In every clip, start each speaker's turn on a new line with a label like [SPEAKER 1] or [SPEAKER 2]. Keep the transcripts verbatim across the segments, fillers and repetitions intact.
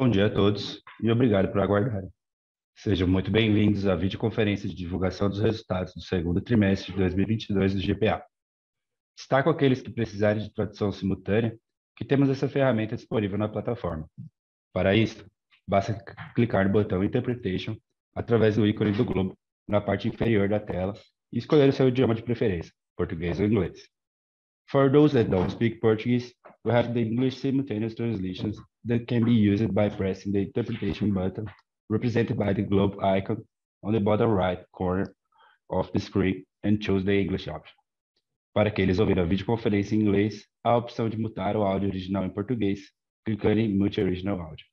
[SPEAKER 1] Bom dia a todos e obrigado por aguardarem. Sejam muito bem-vindos à videoconferência de divulgação dos resultados do segundo trimestre de dois mil e vinte e dois do G P A. Destaco aqueles que precisarem de tradução simultânea, que temos essa ferramenta disponível na plataforma. Para isso, basta clicar no botão Interpretation através do ícone do globo na parte inferior da tela e escolher o seu idioma de preferência, português ou inglês. For those that don't speak Portuguese, we have the English simultaneous translations that can be used by pressing the interpretation button represented by the globe icon on the bottom right corner of the screen and choose the English option. Para aqueles ouvindo a videoconferência em inglês, há a opção de mutar o áudio original em português, clicando em Mute Original Audio.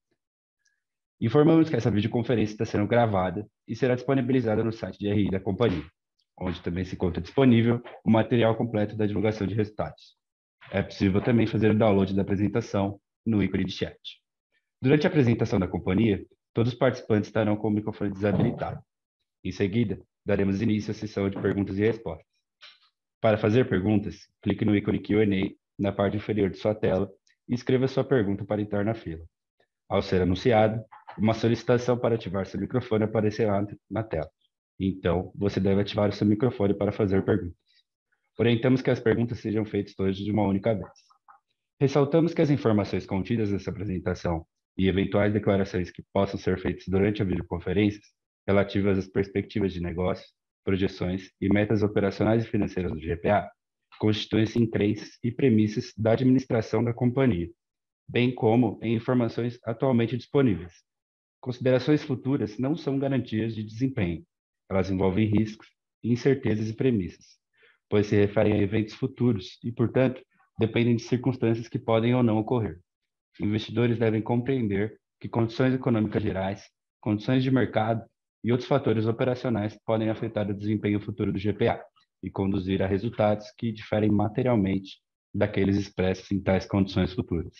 [SPEAKER 1] Informamos que essa videoconferência está sendo gravada e será disponibilizada no site de R I da companhia, onde também se encontra disponível o material completo da divulgação de resultados. É possível também fazer o download da apresentação no ícone de chat. Durante a apresentação da companhia, todos os participantes estarão com o microfone desabilitado. Em seguida, daremos início à sessão de perguntas e respostas. Para fazer perguntas, clique no ícone Q and A na parte inferior de sua tela e escreva sua pergunta para entrar na fila. Ao ser anunciado, uma solicitação para ativar seu microfone aparecerá na tela. Então, você deve ativar o seu microfone para fazer perguntas. Orientamos que as perguntas sejam feitas todas de uma única vez. Ressaltamos que as informações contidas nessa apresentação e eventuais declarações que possam ser feitas durante a videoconferência, relativas às perspectivas de negócio, projeções e metas operacionais e financeiras do G P A, constituem-se em crenças e premissas da administração da companhia, bem como em informações atualmente disponíveis. Considerações futuras não são garantias de desempenho. Elas envolvem riscos, incertezas e premissas, pois se referem a eventos futuros e, portanto, dependem de circunstâncias que podem ou não ocorrer. Investidores devem compreender que condições econômicas gerais, condições de mercado e outros fatores operacionais podem afetar o desempenho futuro do G P A e conduzir a resultados que diferem materialmente daqueles expressos em tais condições futuras.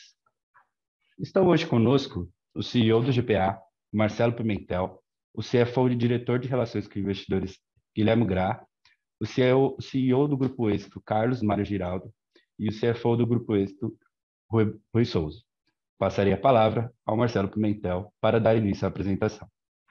[SPEAKER 1] Estão hoje conosco o C E O do G P A, Marcelo Pimentel, o C F O e diretor de Relações com Investidores, Guilherme Grah, o C E O do Grupo Êxito, Carlos Mário Giraldo, e o C F O do Grupo Êxito, Rui, Rui Souza. Passarei a palavra ao Marcelo Pimentel para dar início à apresentação.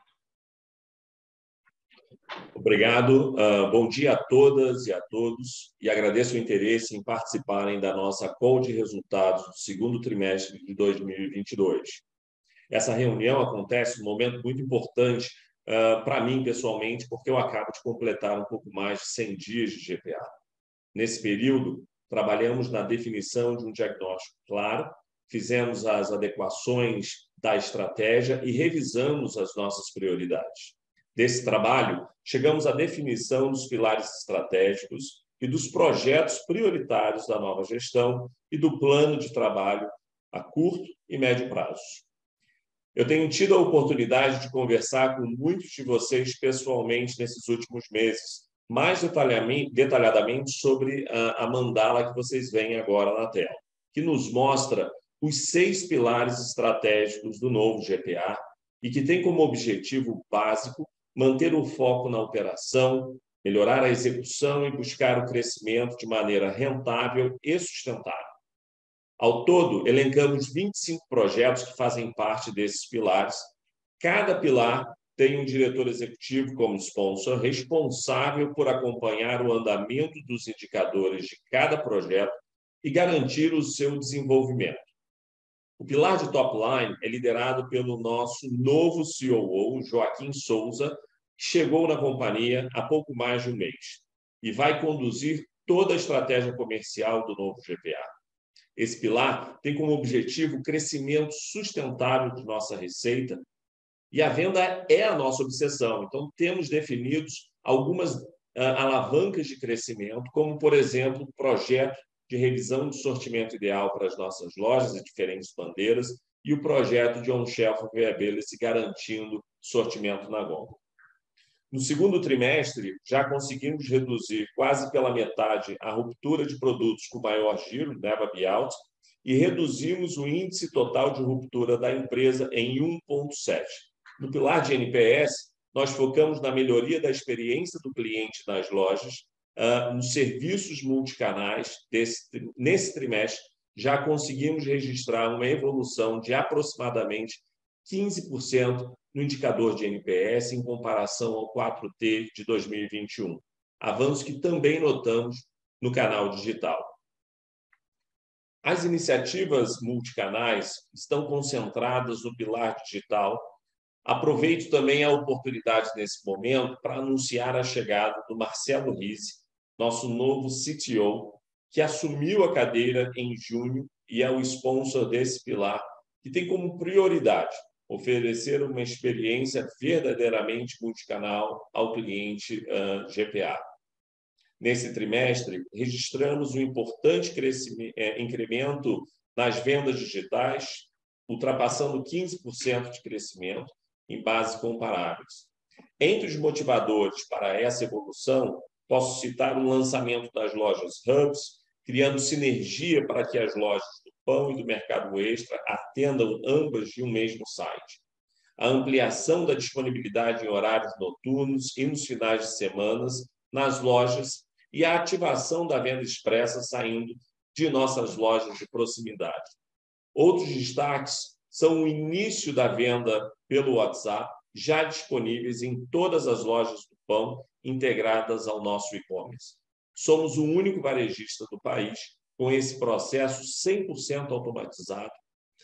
[SPEAKER 2] Obrigado. Uh, bom dia a todas e a todos e agradeço o interesse em participarem da nossa call de resultados do segundo trimestre de dois mil e vinte e dois. Essa reunião acontece num momento muito importante uh, para mim, pessoalmente, porque eu acabo de completar um pouco mais de cem dias de G P A. Nesse período, trabalhamos na definição de um diagnóstico claro, fizemos as adequações da estratégia e revisamos as nossas prioridades. Desse trabalho, chegamos à definição dos pilares estratégicos e dos projetos prioritários da nova gestão e do plano de trabalho a curto e médio prazo. Eu tenho tido a oportunidade de conversar com muitos de vocês pessoalmente nesses últimos meses, mais detalhadamente sobre a mandala que vocês veem agora na tela, que nos mostra os seis pilares estratégicos do novo G P A e que tem como objetivo básico manter o foco na operação, melhorar a execução e buscar o crescimento de maneira rentável e sustentável. Ao todo, elencamos vinte e cinco projetos que fazem parte desses pilares. Cada pilar tem um diretor executivo como sponsor responsável por acompanhar o andamento dos indicadores de cada projeto e garantir o seu desenvolvimento. O pilar de top line é liderado pelo nosso novo C O O, Joaquim Souza, que chegou na companhia há pouco mais de um mês e vai conduzir toda a estratégia comercial do novo G P A. Esse pilar tem como objetivo o crescimento sustentável de nossa receita e a venda é a nossa obsessão. Então, temos definidos algumas uh, alavancas de crescimento, como, por exemplo, o projeto de revisão de sortimento ideal para as nossas lojas e diferentes bandeiras e o projeto de on-shelf availability garantindo sortimento na gôndola. No segundo trimestre, já conseguimos reduzir quase pela metade a ruptura de produtos com maior giro, Never Be Out, e reduzimos o índice total de ruptura da empresa em um vírgula sete. No pilar de N P S, nós focamos na melhoria da experiência do cliente nas lojas, Uh, nos serviços multicanais desse, nesse trimestre, já conseguimos registrar uma evolução de aproximadamente quinze por cento no indicador de N P S em comparação ao quatro T de dois mil e vinte e um, avanço que também notamos no canal digital. As iniciativas multicanais estão concentradas no pilar digital. Aproveito também a oportunidade nesse momento para anunciar a chegada do Marcelo Rizzi, nosso novo C T O, que assumiu a cadeira em junho e é o sponsor desse pilar, que tem como prioridade oferecer uma experiência verdadeiramente multicanal ao cliente uh, G P A. Nesse trimestre, registramos um importante crescimento, é, incremento nas vendas digitais, ultrapassando quinze por cento de crescimento em bases comparáveis. Entre os motivadores para essa evolução, posso citar o lançamento das lojas Hubs, criando sinergia para que as lojas do Pão e do Mercado Extra atendam ambas de um mesmo site. A ampliação da disponibilidade em horários noturnos e nos finais de semana nas lojas e a ativação da venda expressa saindo de nossas lojas de proximidade. Outros destaques são o início da venda pelo WhatsApp, já disponíveis em todas as lojas do Pão integradas ao nosso e-commerce. Somos o único varejista do país com esse processo cem por cento automatizado.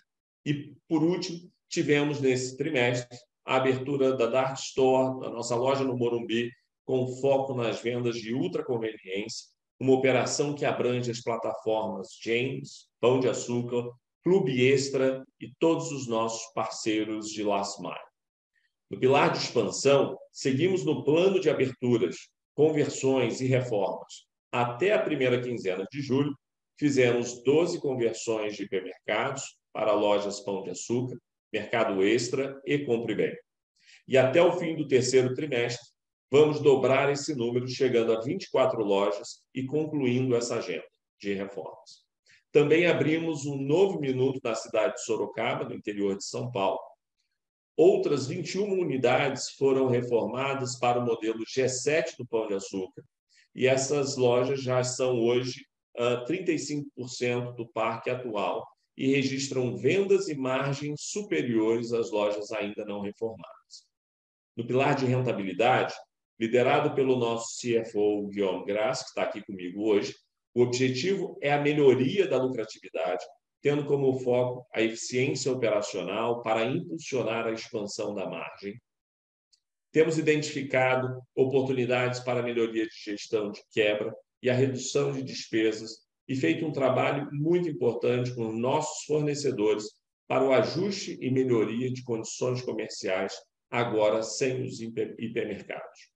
[SPEAKER 2] E, por último, tivemos nesse trimestre a abertura da Dark Store, da nossa loja no Morumbi, com foco nas vendas de ultraconveniência, uma operação que abrange as plataformas James, Pão de Açúcar, Clube Extra e todos os nossos parceiros de Last Mile. No pilar de expansão, seguimos no plano de aberturas, conversões e reformas. Até a primeira quinzena de julho, fizemos doze conversões de hipermercados para lojas Pão de Açúcar, Mercado Extra e Compre Bem. E até o fim do terceiro trimestre, vamos dobrar esse número, chegando a vinte e quatro lojas e concluindo essa agenda de reformas. Também abrimos um novo minuto na cidade de Sorocaba, no interior de São Paulo. Outras vinte e uma unidades foram reformadas para o modelo G sete do Pão de Açúcar. E essas lojas já são hoje uh, trinta e cinco por cento do parque atual e registram vendas e margens superiores às lojas ainda não reformadas. No pilar de rentabilidade, liderado pelo nosso C F O, Guillaume Gras, que está aqui comigo hoje, o objetivo é a melhoria da lucratividade, tendo como foco a eficiência operacional para impulsionar a expansão da margem. Temos identificado oportunidades para a melhoria de gestão de quebra e a redução de despesas e feito um trabalho muito importante com nossos fornecedores para o ajuste e melhoria de condições comerciais, agora sem os hipermercados.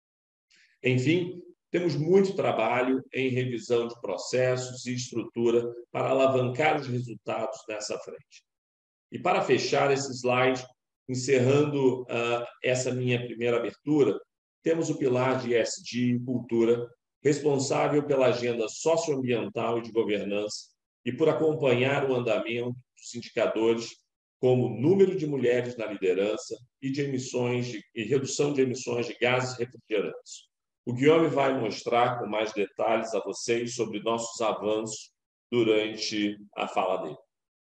[SPEAKER 2] Enfim, temos muito trabalho em revisão de processos e estrutura para alavancar os resultados nessa frente. E para fechar esse slide, encerrando uh, essa minha primeira abertura, temos o pilar de E S G e cultura, responsável pela agenda socioambiental e de governança e por acompanhar o andamento dos indicadores como número de mulheres na liderança e de emissões de, e redução de emissões de gases refrigerantes. O Guillaume vai mostrar com mais detalhes a vocês sobre nossos avanços durante a fala dele.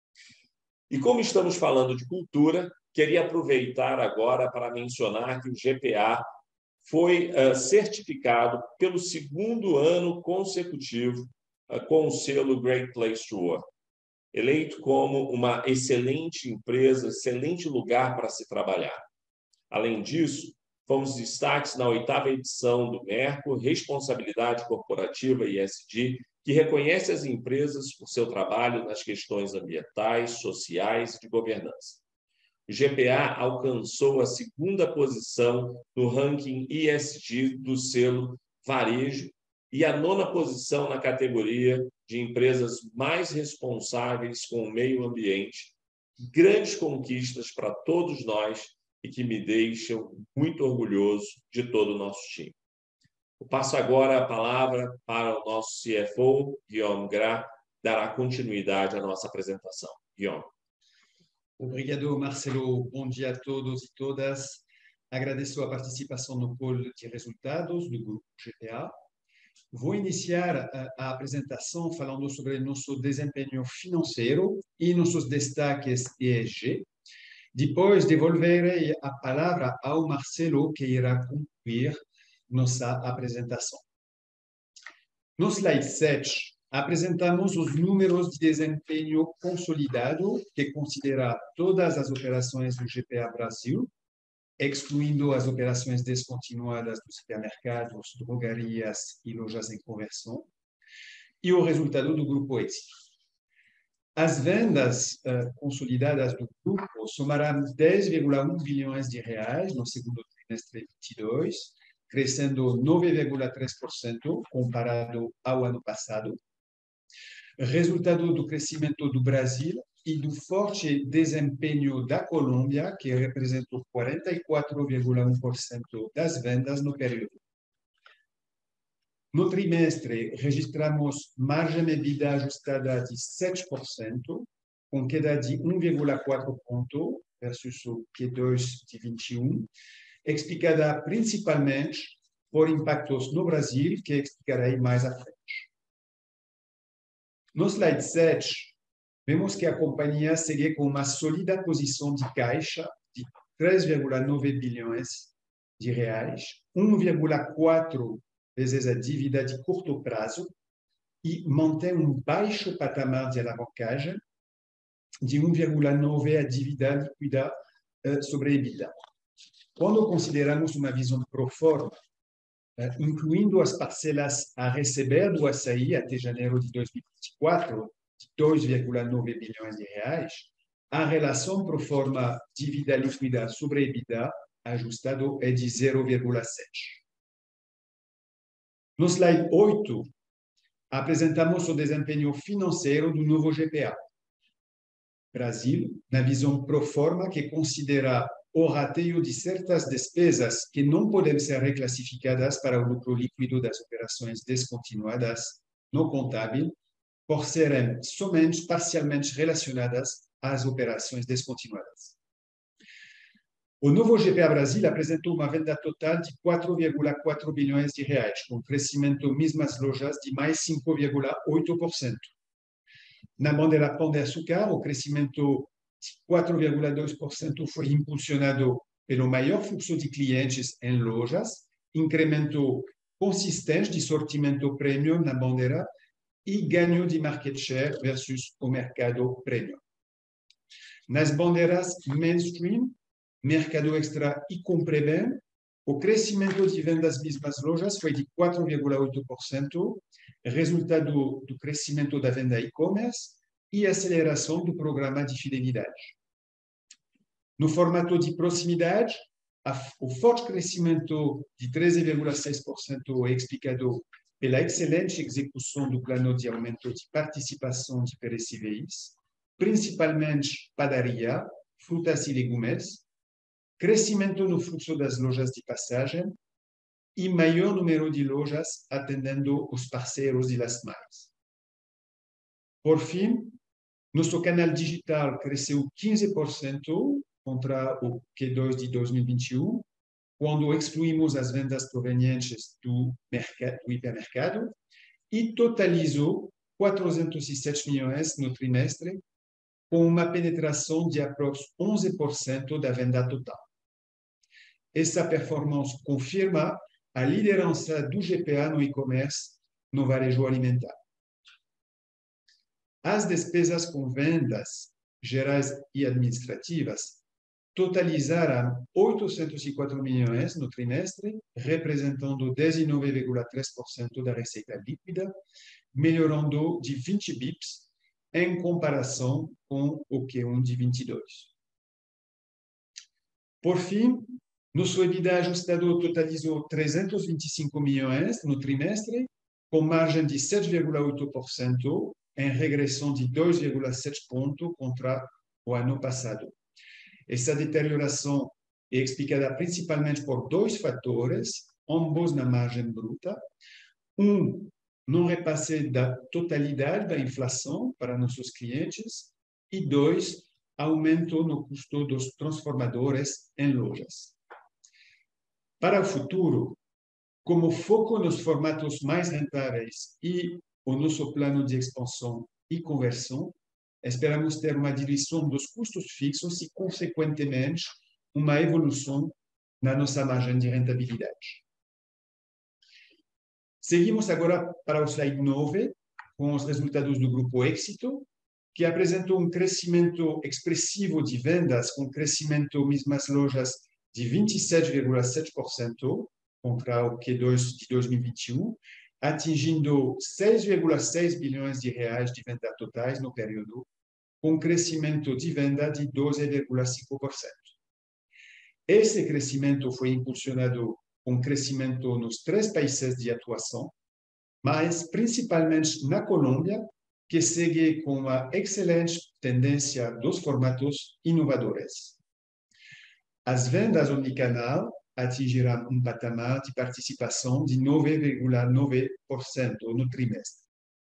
[SPEAKER 2] E como estamos falando de cultura, queria aproveitar agora para mencionar que o G P A foi uh, certificado pelo segundo ano consecutivo uh, com o selo Great Place to Work, eleito como uma excelente empresa, excelente lugar para se trabalhar. Além disso, fomos destaques na oitava edição do Merco, Responsabilidade Corporativa e E S G, que reconhece as empresas por seu trabalho nas questões ambientais, sociais e de governança. O G P A alcançou a segunda posição no ranking E S G do selo Varejo e a nona posição na categoria de empresas mais responsáveis com o meio ambiente. Grandes conquistas para todos nós e que me deixam muito orgulhoso de todo o nosso time. Eu passo agora a palavra para o nosso C F O, Guillaume Gras, dará continuidade à nossa apresentação. Guillaume.
[SPEAKER 3] Obrigado, Marcelo. Bom dia a todos e todas. Agradeço a participação no call de resultados do Grupo G P A. vou iniciar a, a apresentação falando sobre nosso desempenho financeiro e nossos destaques E S G. Depois, devolverei a palavra ao Marcelo, que irá concluir nossa apresentação. No slide sete, apresentamos os números de desempenho consolidado, que considera todas as operações do G P A Brasil, excluindo as operações descontinuadas dos supermercados, drogarias e lojas em conversão, e o resultado do Grupo Éxito. As vendas uh, consolidadas do grupo somarão dez vírgula um bilhões de reais no segundo trimestre de vinte e dois, crescendo nove vírgula três por cento comparado ao ano passado. Resultado do crescimento do Brasil e do forte desempenho da Colômbia, que representou quarenta e quatro vírgula um por cento das vendas no período. No trimestre, registramos margem EBITDA ajustada de sete por cento, com queda de um vírgula quatro ponto versus o Q dois de vinte e um, explicada principalmente por impactos no Brasil, que explicarei mais à frente. No slide sete, vemos que a companhia segue com uma sólida posição de caixa de três vírgula nove bilhões de reais, um vírgula quatro vezes a dívida de curto prazo e mantém um baixo patamar de alavancagem de um vírgula nove a dívida líquida uh, sobre EBITDA. Quando consideramos uma visão pro forma, uh, incluindo as parcelas a receber do Assaí até janeiro de dois mil e vinte e quatro, de dois vírgula nove bilhões de reais, a relação pro forma dívida líquida sobre EBITDA ajustado é de zero vírgula sete. No slide oito, apresentamos o desempenho financeiro do novo G P A. Brasil, na visão pro forma que considera o rateio de certas despesas que não podem ser reclassificadas para o lucro líquido das operações descontinuadas no contábil, por serem somente parcialmente relacionadas às operações descontinuadas. O novo G P A Brasil apresentou uma venda total de quatro vírgula quatro bilhões de reais, com crescimento mesmas lojas de mais cinco vírgula oito por cento. Na bandeira Pão de Açúcar, o crescimento de quatro vírgula dois por cento foi impulsionado pelo maior fluxo de clientes em lojas, incremento consistente de sortimento premium na bandeira e ganho de market share versus o mercado premium. Nas bandeiras mainstream, Mercado Extra e Compre Bem, o crescimento de vendas mesmas lojas foi de quatro vírgula oito por cento, resultado do crescimento da venda e-commerce e aceleração do programa de fidelidade. No formato de proximidade, o forte crescimento de treze vírgula seis por cento é explicado pela excelente execução do plano de aumento de participação de perecíveis, principalmente padaria, frutas e legumes, crescimento no fluxo das lojas de passagem e maior número de lojas atendendo os parceiros e las mais. Por fim, nosso canal digital cresceu quinze por cento contra o Q dois de dois mil e vinte e um, quando excluímos as vendas provenientes do, mercado, do hipermercado, e totalizou quatrocentos e sete milhões no trimestre, com uma penetração de aproximadamente onze por cento da venda total. Essa performance confirma a liderança do G P A no e-commerce no varejo alimentar. As despesas com vendas gerais e administrativas totalizaram oitocentos e quatro milhões no trimestre, representando dezenove vírgula três por cento da receita líquida, melhorando de vinte bips em comparação com o Q um de vinte e dois. Por fim, nosso EBITDA ajustado totalizou trezentos e vinte e cinco milhões no trimestre, com margem de sete vírgula oito por cento, em regressão de dois vírgula sete pontos contra o ano passado. Essa deterioração é explicada principalmente por dois fatores, ambos na margem bruta. Um, não repasse da totalidade da inflação para nossos clientes. E dois, aumento no custo dos transformadores em lojas. Para o futuro, como foco nos formatos mais rentáveis e o nosso plano de expansão e conversão, esperamos ter uma diluição dos custos fixos e, consequentemente, uma evolução na nossa margem de rentabilidade. Seguimos agora para o slide nove, com os resultados do Grupo Éxito, que apresentou um crescimento expressivo de vendas, com crescimento mesmas lojas de vinte e sete vírgula sete por cento contra o Q dois de dois mil e vinte e um, atingindo seis vírgula seis bilhões de reais de vendas totais no período, com crescimento de venda de doze vírgula cinco por cento. Esse crescimento foi impulsionado com crescimento nos três países de atuação, mas principalmente na Colômbia, que segue com uma excelente tendência dos formatos inovadores. As vendas omnicanal atingirão um patamar de participação de nove vírgula nove por cento no trimestre.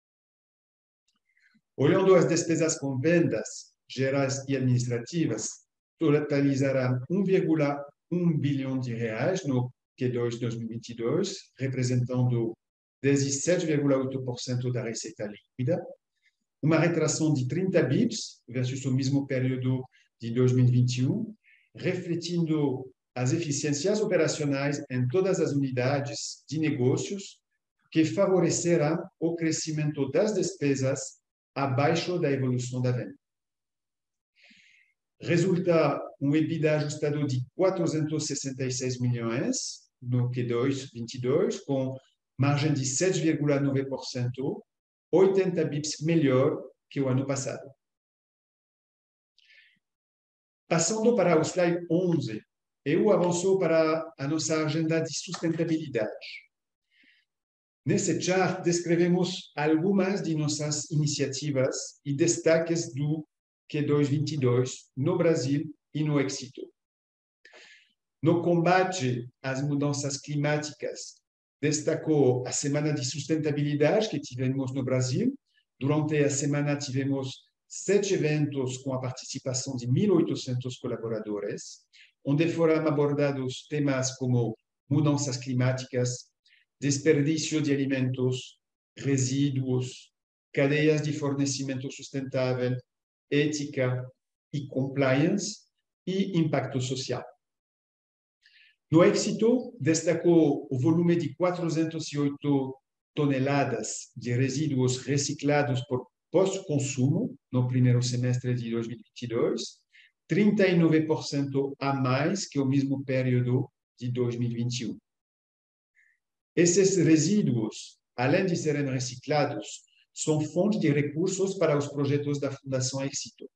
[SPEAKER 3] Olhando as despesas com vendas gerais e administrativas, totalizarão um vírgula um bilhão de reais no Q dois de dois mil e vinte e dois, representando dezessete vírgula oito por cento da receita líquida, uma retração de trinta bips versus o mesmo período de dois mil e vinte e um, refletindo as eficiências operacionais em todas as unidades de negócios, que favorecerão o crescimento das despesas abaixo da evolução da venda. Resulta um EBITDA ajustado de quatrocentos e sessenta e seis milhões no Q dois de vinte e dois, com margem de sete vírgula nove por cento, oitenta bips melhor que o ano passado. Passando para o slide onze, eu avanço para a nossa agenda de sustentabilidade. Nesse chart, descrevemos algumas de nossas iniciativas e destaques do Q dois de vinte e dois no Brasil e no Éxito. No combate às mudanças climáticas, destacou a Semana de Sustentabilidade que tivemos no Brasil. Durante a semana, tivemos sete eventos com a participação de mil e oitocentos colaboradores, onde foram abordados temas como mudanças climáticas, desperdício de alimentos, resíduos, cadeias de fornecimento sustentável, ética e compliance e impacto social. No Éxito, destacou o volume de quatrocentas e oito toneladas de resíduos reciclados por pós-consumo no primeiro semestre de dois mil e vinte e dois, trinta e nove por cento a mais que o mesmo período de dois mil e vinte e um. Esses resíduos, além de serem reciclados, são fonte de recursos para os projetos da Fundação Éxito.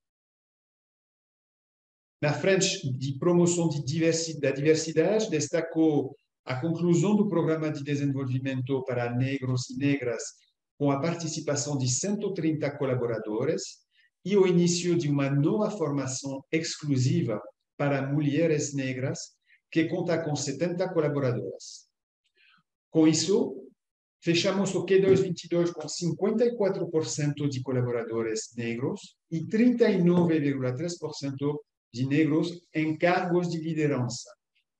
[SPEAKER 3] Na frente de promoção de diversidade, da diversidade, destacou a conclusão do Programa de Desenvolvimento para Negros e Negras, com a participação de cento e trinta colaboradores, e o início de uma nova formação exclusiva para mulheres negras, que conta com setenta colaboradoras. Com isso, fechamos o Q dois de vinte e dois com cinquenta e quatro por cento de colaboradores negros e trinta e nove vírgula três por cento de negros em cargos de liderança.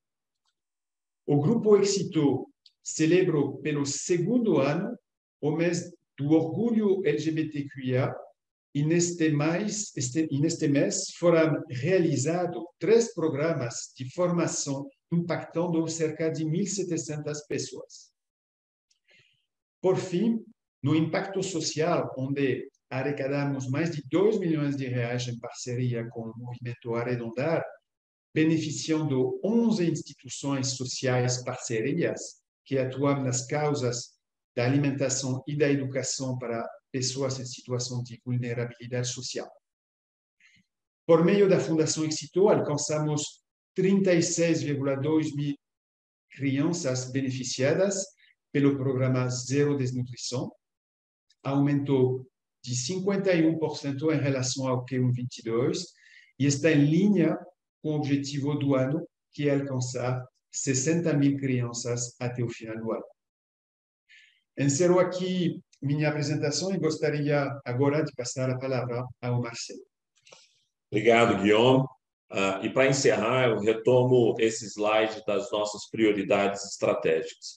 [SPEAKER 3] O Grupo Éxito celebrou pelo segundo ano o mês do orgulho L G B T Q I A e neste mês, este, e neste mês foram realizados três programas de formação impactando cerca de mil e setecentas pessoas. Por fim, no impacto social, onde arrecadamos mais de dois milhões de reais em parceria com o Movimento Arredondar, beneficiando onze instituições sociais parcerias que atuam nas causas da alimentação e da educação para pessoas em situação de vulnerabilidade social. Por meio da Fundação Éxito, alcançamos trinta e seis vírgula dois mil crianças beneficiadas pelo programa Zero Desnutrição, aumentou de cinquenta e um por cento em relação ao Q um de vinte e dois e está em linha com o objetivo do ano, que é alcançar sessenta mil crianças até o final do ano. Encerro aqui minha apresentação e gostaria agora de passar a palavra ao Marcelo.
[SPEAKER 2] Obrigado, Guillaume. Uh, e para encerrar, eu retomo esse slide das nossas prioridades estratégicas.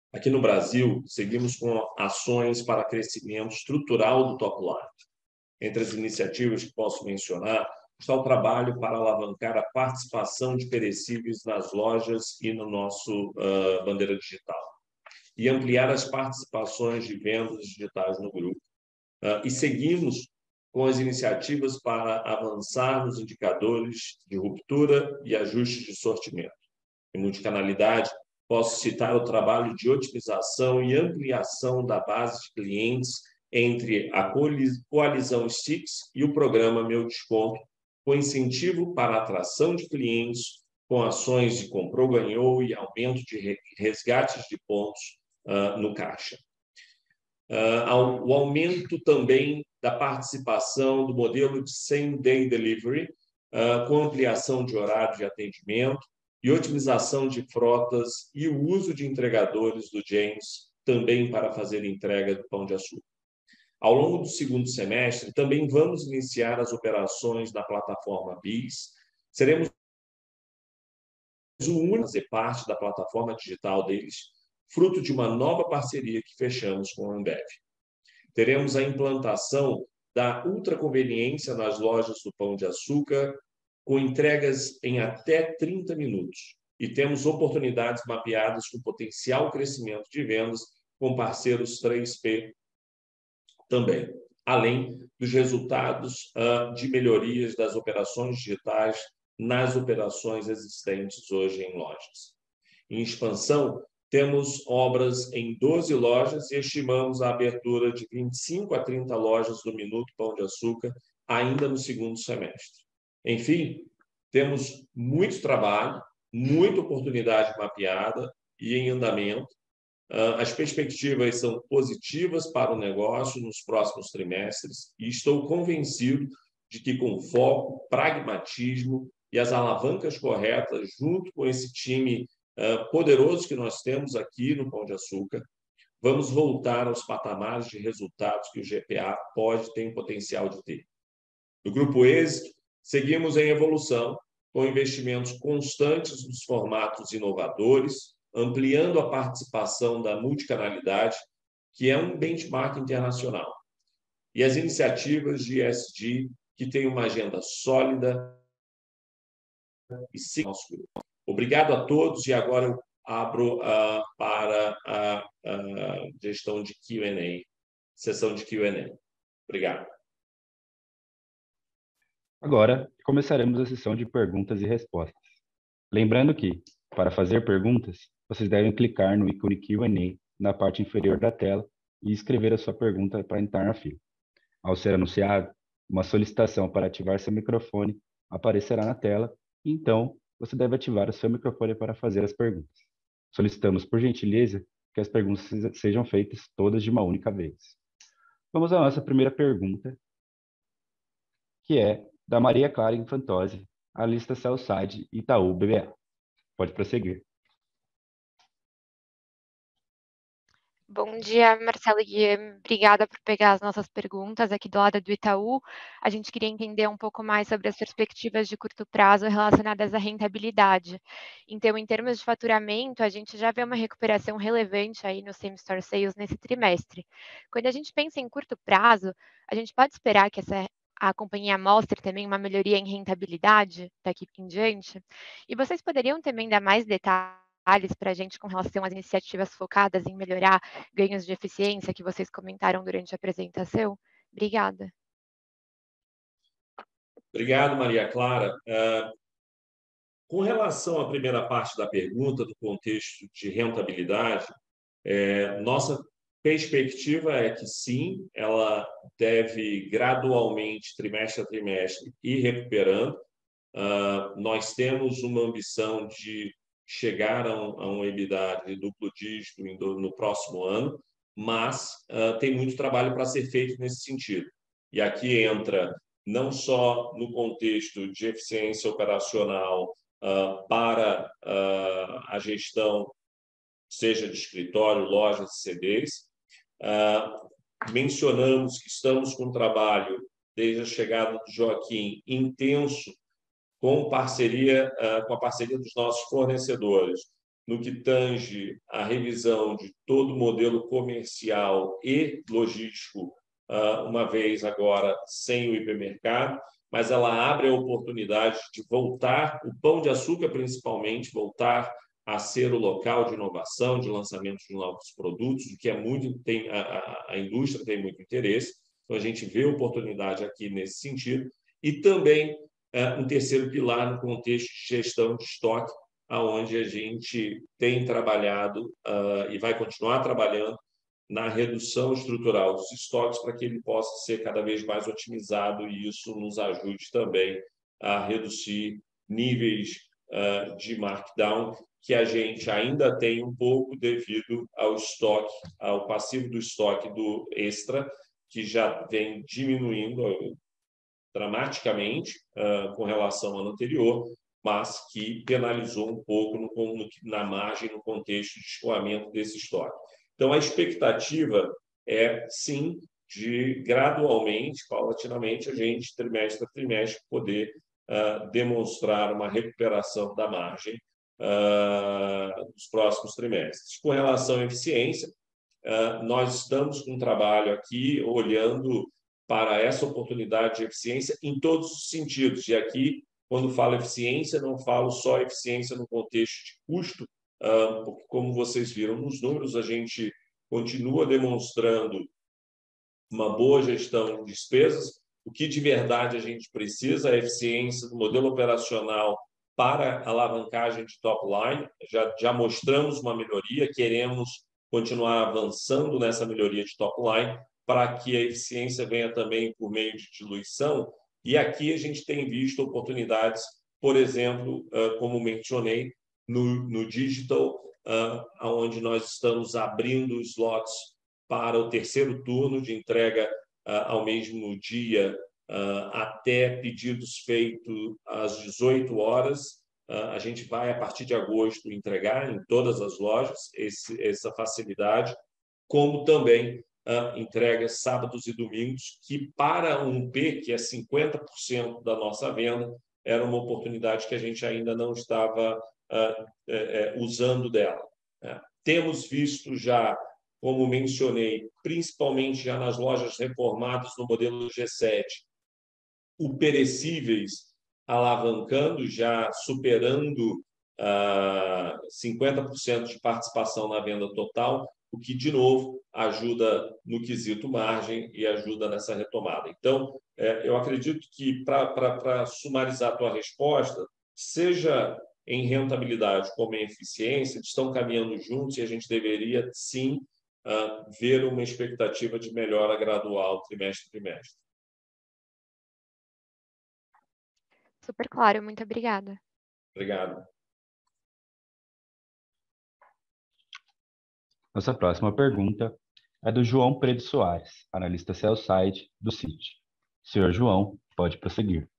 [SPEAKER 2] Aqui no Brasil, seguimos com ações para crescimento estrutural do top line. Entre as iniciativas que posso mencionar, está o trabalho para alavancar a participação de perecíveis nas lojas e no nosso uh, bandeira digital, e ampliar as participações de vendas digitais no grupo. Uh, e seguimos com as iniciativas para avançar nos indicadores de ruptura e ajustes de sortimento. Em multicanalidade, posso citar o trabalho de otimização e ampliação da base de clientes entre a coalizão S T I X e o programa Meu Desconto, com incentivo para a atração de clientes, com ações de comprou-ganhou e aumento de resgates de pontos uh, no caixa. Uh, o aumento também da participação do modelo de same-day delivery, uh, com ampliação de horário de atendimento e otimização de frotas e o uso de entregadores do James também para fazer entrega do Pão de Açúcar. Ao longo do segundo semestre, também vamos iniciar as operações da plataforma B I S. Seremos o único a fazer parte da plataforma digital deles, fruto de uma nova parceria que fechamos com a Ambev. Teremos a implantação da ultraconveniência nas lojas do Pão de Açúcar, com entregas em até trinta minutos. E temos oportunidades mapeadas com potencial crescimento de vendas com parceiros três P também, além dos resultados uh, de melhorias das operações digitais nas operações existentes hoje em lojas. Em expansão, temos obras em doze lojas e estimamos a abertura de vinte e cinco a trinta lojas do Minuto Pão de Açúcar ainda no segundo semestre. Enfim, temos muito trabalho, muita oportunidade mapeada e em andamento. As perspectivas são positivas para o negócio nos próximos trimestres e estou convencido de que, com foco, pragmatismo e as alavancas corretas, junto com esse time poderoso que nós temos aqui no Pão de Açúcar, vamos voltar aos patamares de resultados que o G P A pode ter potencial de ter. No Grupo Êxito, seguimos em evolução, com investimentos constantes nos formatos inovadores, ampliando a participação da multicanalidade, que é um benchmark internacional, e as iniciativas de E S G, que têm uma agenda sólida e sim nosso grupo. Obrigado a todos, e agora eu abro uh, para a, a gestão de Q and A, sessão de Q and A. Obrigado.
[SPEAKER 1] Agora, começaremos a sessão de perguntas e respostas. Lembrando que, para fazer perguntas, vocês devem clicar no ícone Q and A na parte inferior da tela e escrever a sua pergunta para entrar na fila. Ao ser anunciado, uma solicitação para ativar seu microfone aparecerá na tela, e então você deve ativar o seu microfone para fazer as perguntas. Solicitamos, por gentileza, que as perguntas sejam feitas todas de uma única vez. Vamos à nossa primeira pergunta, que é da Maria Clara Infantozzi, a lista Sell-Side Itaú B B A. Pode prosseguir.
[SPEAKER 4] Bom dia, Marcelo e Guilherme. Obrigada por pegar as nossas perguntas aqui do lado do Itaú. A gente queria entender um pouco mais sobre as perspectivas de curto prazo relacionadas à rentabilidade. Então, em termos de faturamento, a gente já vê uma recuperação relevante aí no same-store sales nesse trimestre. Quando a gente pensa em curto prazo, a gente pode esperar que essa a companhia mostre também uma melhoria em rentabilidade daqui em diante? E vocês poderiam também dar mais detalhes para a gente com relação às iniciativas focadas em melhorar ganhos de eficiência que vocês comentaram durante a apresentação? Obrigada.
[SPEAKER 2] Obrigado, Maria Clara. Uh, com relação à primeira parte da pergunta, do contexto de rentabilidade, é, nossa perspectiva é que sim, ela deve gradualmente, trimestre a trimestre, ir recuperando. Uh, nós temos uma ambição de chegar a um, a um EBITDA de duplo dígito no próximo ano, mas uh, tem muito trabalho para ser feito nesse sentido. E aqui entra não só no contexto de eficiência operacional uh, para uh, a gestão, seja de escritório, lojas e C Ds. Uh, mencionamos que estamos com um trabalho, desde a chegada do Joaquim, intenso, com parceria, uh, com a parceria dos nossos fornecedores, no que tange a revisão de todo o modelo comercial e logístico, uma vez agora sem o hipermercado, mas ela abre a oportunidade de voltar, o Pão de Açúcar principalmente, voltar a ser o local de inovação, de lançamento de novos produtos, o que é muito, tem, a, a indústria tem muito interesse. Então, a gente vê oportunidade aqui nesse sentido. E também é, um terceiro pilar no contexto de gestão de estoque, onde a gente tem trabalhado uh, e vai continuar trabalhando na redução estrutural dos estoques para que ele possa ser cada vez mais otimizado e isso nos ajude também a reduzir níveis uh, de markdown que a gente ainda tem um pouco devido ao estoque, ao passivo do estoque do Extra, que já vem diminuindo dramaticamente uh, com relação ao ano anterior, mas que penalizou um pouco no, no, na margem, no contexto de escoamento desse estoque. Então, a expectativa é, sim, de gradualmente, paulatinamente, a gente, trimestre a trimestre, poder uh, demonstrar uma recuperação da margem uh, nos próximos trimestres. Com relação à eficiência, uh, nós estamos com um trabalho aqui olhando para essa oportunidade de eficiência em todos os sentidos. E aqui, quando falo eficiência, não falo só eficiência no contexto de custo, porque, como vocês viram nos números, a gente continua demonstrando uma boa gestão de despesas. O que de verdade a gente precisa é a eficiência do modelo operacional para alavancagem de top line. Já, já mostramos uma melhoria, queremos continuar avançando nessa melhoria de top line para que a eficiência venha também por meio de diluição. E aqui a gente tem visto oportunidades, por exemplo, como mencionei, no, no digital, onde nós estamos abrindo slots para o terceiro turno de entrega ao mesmo dia, até pedidos feitos às dezoito horas. A gente vai, a partir de agosto, entregar em todas as lojas esse, essa facilidade, como também Uh, entrega sábados e domingos, que para um P, que é cinquenta por cento da nossa venda, era uma oportunidade que a gente ainda não estava uh, é, é, usando dela. Né? Temos visto já, como mencionei, principalmente já nas lojas reformadas no modelo G sete, o perecíveis alavancando, já superando uh, cinquenta por cento de participação na venda total, o que, de novo, ajuda no quesito margem e ajuda nessa retomada. Então, é, eu acredito que, para sumarizar a tua resposta, seja em rentabilidade como em eficiência, estão caminhando juntos e a gente deveria, sim, uh, ver uma expectativa de melhora gradual trimestre a trimestre.
[SPEAKER 4] Super claro, muito obrigada.
[SPEAKER 2] Obrigado.
[SPEAKER 1] Nossa próxima pergunta é do João Preto Soares, analista sell-side do Citi. Senhor João, pode prosseguir.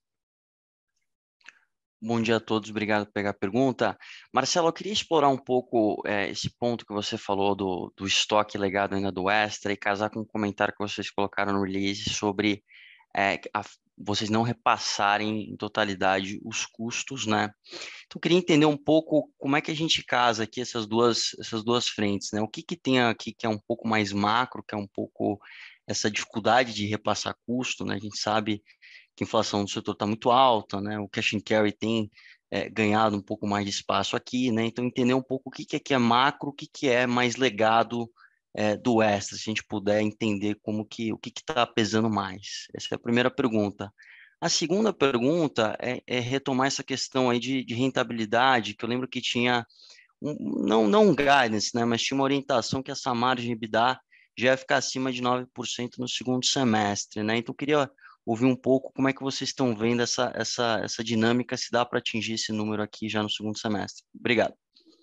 [SPEAKER 5] Bom dia a todos, obrigado por pegar a pergunta. Marcelo, eu queria explorar um pouco é, esse ponto que você falou do, do estoque legado ainda do Extra e casar com um comentário que vocês colocaram no release sobre é, a, vocês não repassarem em totalidade os custos, né? Então, eu queria entender um pouco como é que a gente casa aqui essas duas, essas duas frentes, né? O que que tem aqui que é um pouco mais macro, que é um pouco essa dificuldade de repassar custo, né? A gente sabe que a inflação do setor está muito alta, né? O cash and carry tem é, ganhado um pouco mais de espaço aqui, né? Então, entender um pouco o que que aqui é macro, o que que é mais legado É, do Extra, se a gente puder entender como que, o que está pesando mais. Essa é a primeira pergunta. A segunda pergunta é, é retomar essa questão aí de, de rentabilidade, que eu lembro que tinha, um, não, não um guidance, né, mas tinha uma orientação que essa margem EBITDA já ia ficar acima de nove por cento no segundo semestre, né? Então, eu queria ouvir um pouco como é que vocês estão vendo essa, essa, essa dinâmica, se dá para atingir esse número aqui já no segundo semestre. Obrigado.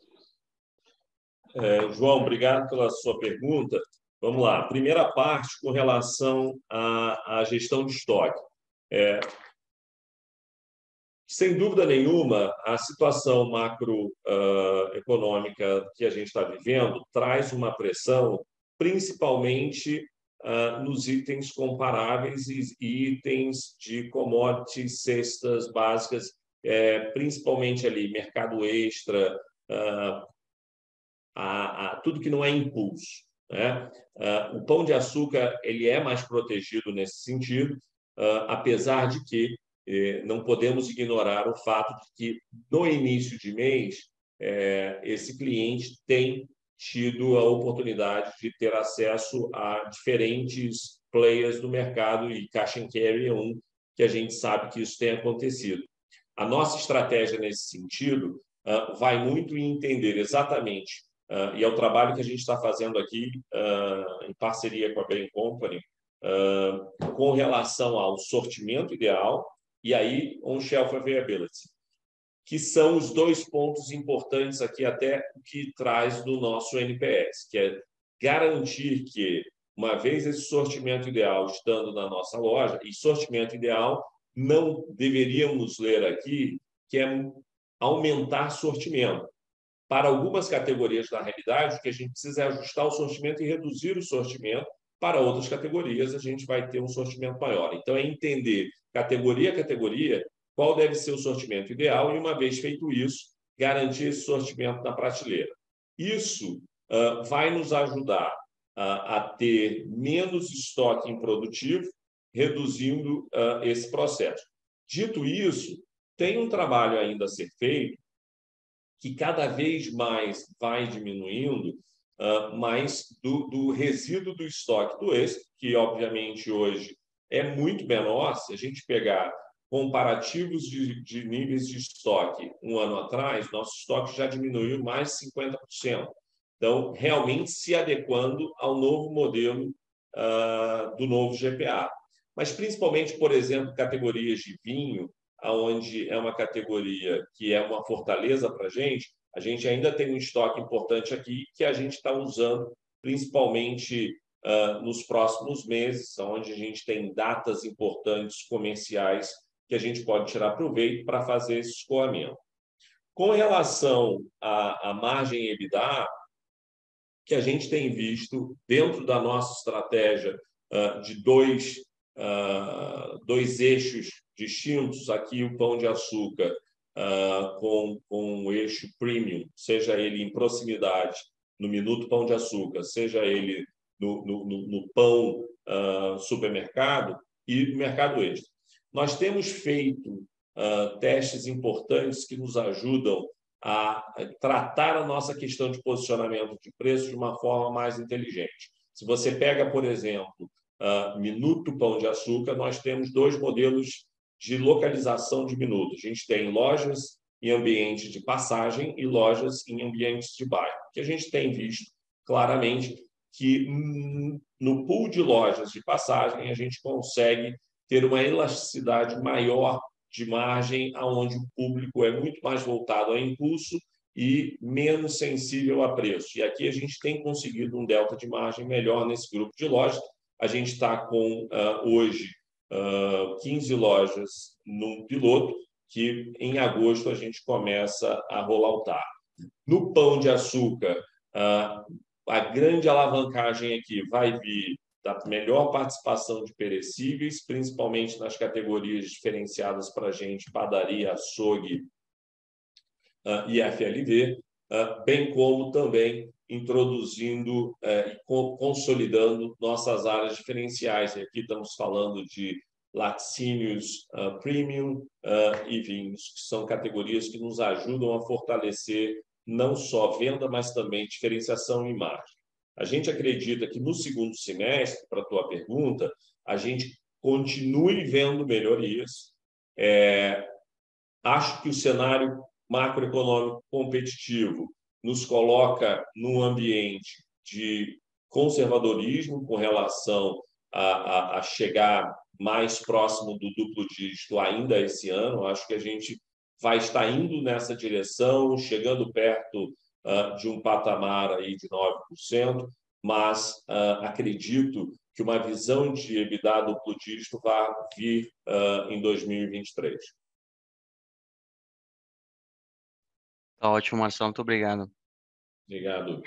[SPEAKER 2] É, João, obrigado pela sua pergunta. Vamos lá. Primeira parte com relação à, à gestão de estoque. É, sem dúvida nenhuma, a situação macroeconômica uh, que a gente está vivendo traz uma pressão, principalmente uh, nos itens comparáveis e itens de commodities, cestas básicas, é, principalmente ali mercado extra, uh, a, a tudo que não é impulso, né? Uh, o Pão de Açúcar ele é mais protegido nesse sentido, uh, apesar de que eh, não podemos ignorar o fato de que, no início de mês, eh, esse cliente tem tido a oportunidade de ter acesso a diferentes players do mercado, e Cash and Carry é um que a gente sabe que isso tem acontecido. A nossa estratégia nesse sentido uh, vai muito em entender exatamente, uh, e é o trabalho que a gente está fazendo aqui uh, em parceria com a Bain Company, uh, com relação ao sortimento ideal e aí on-shelf availability, que são os dois pontos importantes aqui, até o que traz do nosso N P S, que é garantir que, uma vez esse sortimento ideal estando na nossa loja, e sortimento ideal não deveríamos ler aqui, que é aumentar sortimento. Para algumas categorias, na realidade, o que a gente precisa é ajustar o sortimento e reduzir o sortimento. Para outras categorias, a gente vai ter um sortimento maior. Então, é entender, categoria a categoria, qual deve ser o sortimento ideal e, uma vez feito isso, garantir esse sortimento na prateleira. Isso uh, vai nos ajudar uh, a ter menos estoque improdutivo, reduzindo uh, esse processo. Dito isso, tem um trabalho ainda a ser feito que cada vez mais vai diminuindo, uh, mais do, do resíduo do estoque do êxito, que, obviamente, hoje é muito menor. Se a gente pegar comparativos de, de níveis de estoque um ano atrás, nosso estoque já diminuiu mais de cinquenta por cento. Então, realmente se adequando ao novo modelo uh, do novo G P A. Mas, principalmente, por exemplo, categorias de vinho, onde é uma categoria que é uma fortaleza para a gente, a gente ainda tem um estoque importante aqui que a gente está usando, principalmente uh, nos próximos meses, onde a gente tem datas importantes comerciais que a gente pode tirar proveito para fazer esse escoamento. Com relação à, à margem EBITDA, que a gente tem visto dentro da nossa estratégia uh, de dois, uh, dois eixos distintos, aqui o Pão de Açúcar uh, com, com o eixo premium, seja ele em proximidade, no Minuto Pão de Açúcar, seja ele no, no, no pão uh, supermercado e no mercado extra. Nós temos feito uh, testes importantes que nos ajudam a tratar a nossa questão de posicionamento de preço de uma forma mais inteligente. Se você pega, por exemplo, uh, Minuto Pão de Açúcar, nós temos dois modelos de localização de Minuto. A gente tem lojas em ambiente de passagem e lojas em ambientes de bairro. Que a gente tem visto claramente que no pool de lojas de passagem a gente consegue ter uma elasticidade maior de margem, aonde o público é muito mais voltado a impulso e menos sensível a preço. E aqui a gente tem conseguido um delta de margem melhor nesse grupo de lojas. A gente está com, uh, hoje, uh, quinze lojas no piloto, que em agosto a gente começa a rolloutar. No Pão de Açúcar, uh, a grande alavancagem aqui vai vir da melhor participação de perecíveis, principalmente nas categorias diferenciadas para a gente, padaria, açougue uh, e F L V, uh, bem como também introduzindo uh, e co consolidando nossas áreas diferenciais. E aqui estamos falando de laticínios uh, premium uh, e vinhos, que são categorias que nos ajudam a fortalecer não só venda, mas também diferenciação e margem. A gente acredita que no segundo semestre, para a tua pergunta, a gente continue vendo melhorias. É, acho que o cenário macroeconômico competitivo nos coloca num ambiente de conservadorismo com relação a, a, a chegar mais próximo do duplo dígito ainda esse ano. Acho que a gente vai estar indo nessa direção, chegando perto uh, de um patamar aí de nove por cento, mas uh, acredito que uma visão de EBITDA duplo dígito vai vir uh, em dois mil e vinte e três.
[SPEAKER 5] Tá ótimo, Marcelo. Muito obrigado.
[SPEAKER 2] Obrigado.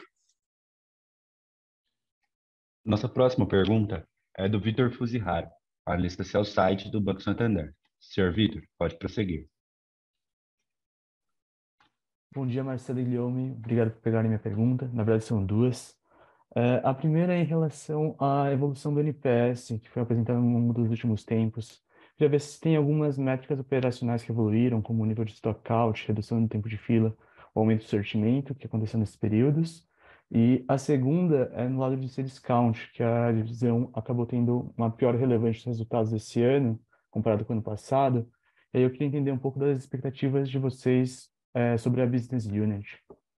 [SPEAKER 1] Nossa próxima pergunta é do Vitor Fuzihara, analista sell-side do Banco Santander. senhor Vitor, pode prosseguir.
[SPEAKER 6] Bom dia, Marcelo e Guilherme. Obrigado por pegarem minha pergunta. Na verdade, são duas. É, a primeira é em relação à evolução do N P S, que foi apresentada ao longo dos últimos tempos. Queria ver se tem algumas métricas operacionais que evoluíram, como o nível de stockout, redução do tempo de fila, o aumento do sortimento, que aconteceu nesses períodos. E a segunda é no lado de sales count, que a divisão acabou tendo uma pior relevância dos resultados esse ano, comparado com o ano passado. E aí eu queria entender um pouco das expectativas de vocês é, sobre a Business Unit.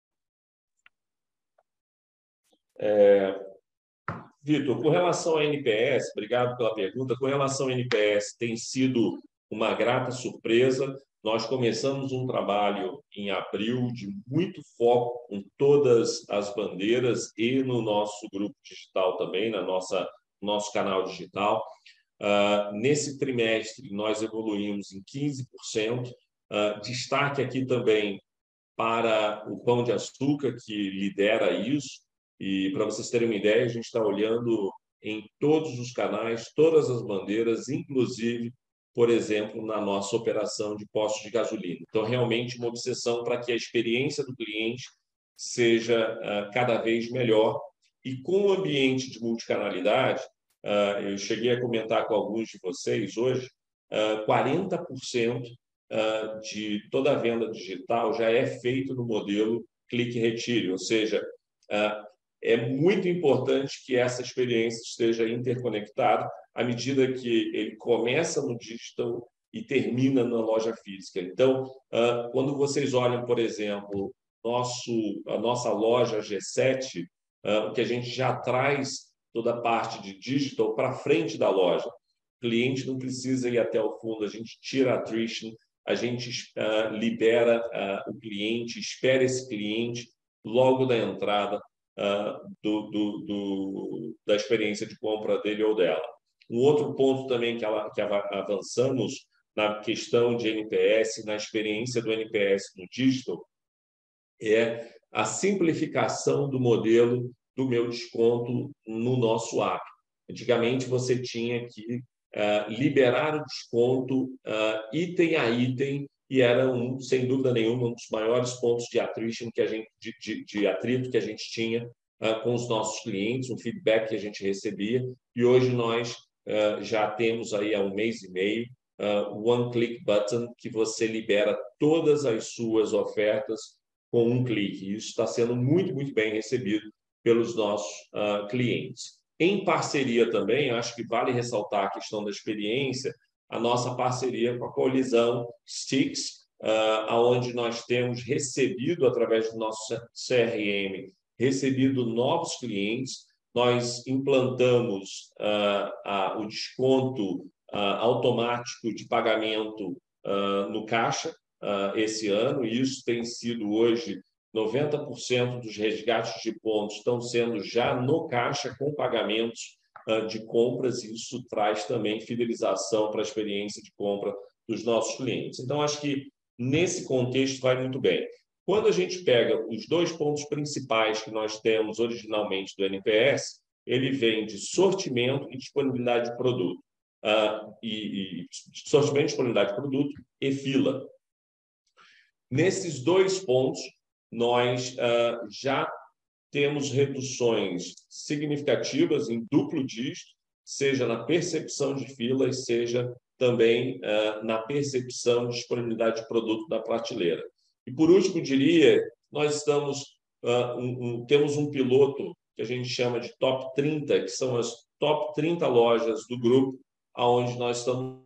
[SPEAKER 2] É, Vitor, com relação ao N P S, obrigado pela pergunta. Com relação ao N P S, tem sido uma grata surpresa. Nós começamos um trabalho em abril de muito foco em todas as bandeiras e no nosso grupo digital também, na nossa nosso canal digital. Uh, nesse trimestre, nós evoluímos em quinze por cento. Uh, destaque aqui também para o Pão de Açúcar, que lidera isso. E, para vocês terem uma ideia, a gente está olhando em todos os canais, todas as bandeiras, inclusive, por exemplo, na nossa operação de postos de gasolina. Então, realmente, uma obsessão para que a experiência do cliente seja uh, cada vez melhor. E com o ambiente de multicanalidade, uh, eu cheguei a comentar com alguns de vocês hoje, uh, quarenta por cento uh, de toda a venda digital já é feito no modelo clique-retire, ou seja, uh, é muito importante que essa experiência esteja interconectada à medida que ele começa no digital e termina na loja física. Então, uh, quando vocês olham, por exemplo, nosso, a nossa loja G sete, uh, que a gente já traz toda a parte de digital para frente da loja. O cliente não precisa ir até o fundo, a gente tira a attrition, a gente uh, libera uh, o cliente, espera esse cliente logo da entrada uh, do, do, do, da experiência de compra dele ou dela. Um outro ponto também que, ela, que avançamos na questão de N P S, na experiência do N P S no digital, é a simplificação do modelo do meu desconto no nosso app. Antigamente, você tinha que uh, liberar o desconto uh, item a item e era, um, sem dúvida nenhuma, um dos maiores pontos de attrition que a gente, de, de, de atrito que a gente tinha uh, com os nossos clientes, um feedback que a gente recebia. E hoje nós uh, já temos aí há um mês e meio uh, o One Click Button, que você libera todas as suas ofertas com um clique. Isso está sendo muito, muito bem recebido pelos nossos uh, clientes. Em parceria também, acho que vale ressaltar a questão da experiência, a nossa parceria com a Colisão Stix, uh, onde nós temos recebido, através do nosso C R M, recebido novos clientes. Nós implantamos uh, a, o desconto uh, automático de pagamento uh, no caixa, Uh, esse ano, e isso tem sido hoje noventa por cento dos resgates de pontos estão sendo já no caixa com pagamentos uh, de compras, e isso traz também fidelização para a experiência de compra dos nossos clientes. Então, acho que nesse contexto vai muito bem. Quando a gente pega os dois pontos principais que nós temos originalmente do N P S, ele vem de sortimento e disponibilidade de produto. Uh, e, e sortimento, disponibilidade de produto e fila. Nesses dois pontos, nós uh, já temos reduções significativas em duplo dígito, seja na percepção de filas, seja também uh, na percepção de disponibilidade de produto da prateleira. E, por último, diria, nós estamos, uh, um, um, temos um piloto que a gente chama de top trinta, que são as top trinta lojas do grupo, onde nós estamos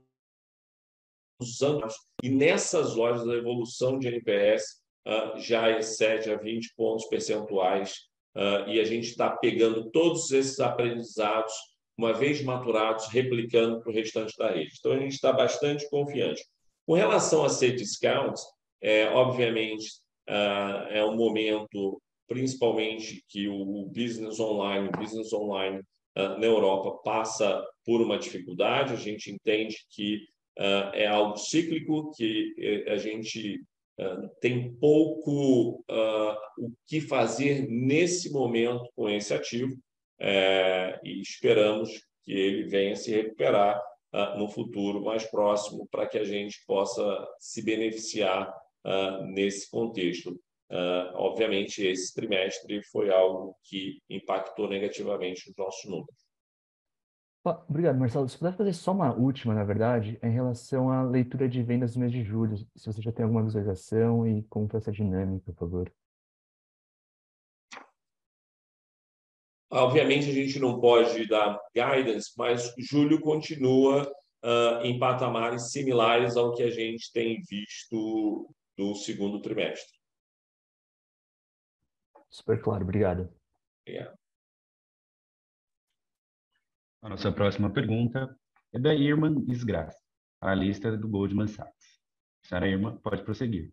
[SPEAKER 2] usando, e nessas lojas a evolução de N P S uh, já excede a vinte pontos percentuais, uh, e a gente está pegando todos esses aprendizados, uma vez maturados, replicando para o restante da rede. Então, a gente está bastante confiante. Com relação a ser discounts, é, obviamente, uh, é um momento, principalmente, que o business online, o business online uh, na Europa passa por uma dificuldade. A gente entende que Uh, é algo cíclico, que a gente uh, tem pouco uh, o que fazer nesse momento com esse ativo, uh, e esperamos que ele venha se recuperar uh, no futuro mais próximo para que a gente possa se beneficiar uh, nesse contexto. uh, obviamente, esse trimestre foi algo que impactou negativamente os nossos números.
[SPEAKER 6] Obrigado, Marcelo. Se puder fazer só uma última, na verdade, em relação à leitura de vendas do mês de julho, se você já tem alguma visualização e como foi essa dinâmica, por favor.
[SPEAKER 2] Obviamente, a gente não pode dar guidance, mas julho continua uh, em patamares similares ao que a gente tem visto no segundo trimestre.
[SPEAKER 6] Super claro, obrigado.
[SPEAKER 2] Obrigado.
[SPEAKER 1] A nossa próxima pergunta é da Irma Isgras, a lista do Goldman Sachs. Senhora Irma, pode prosseguir.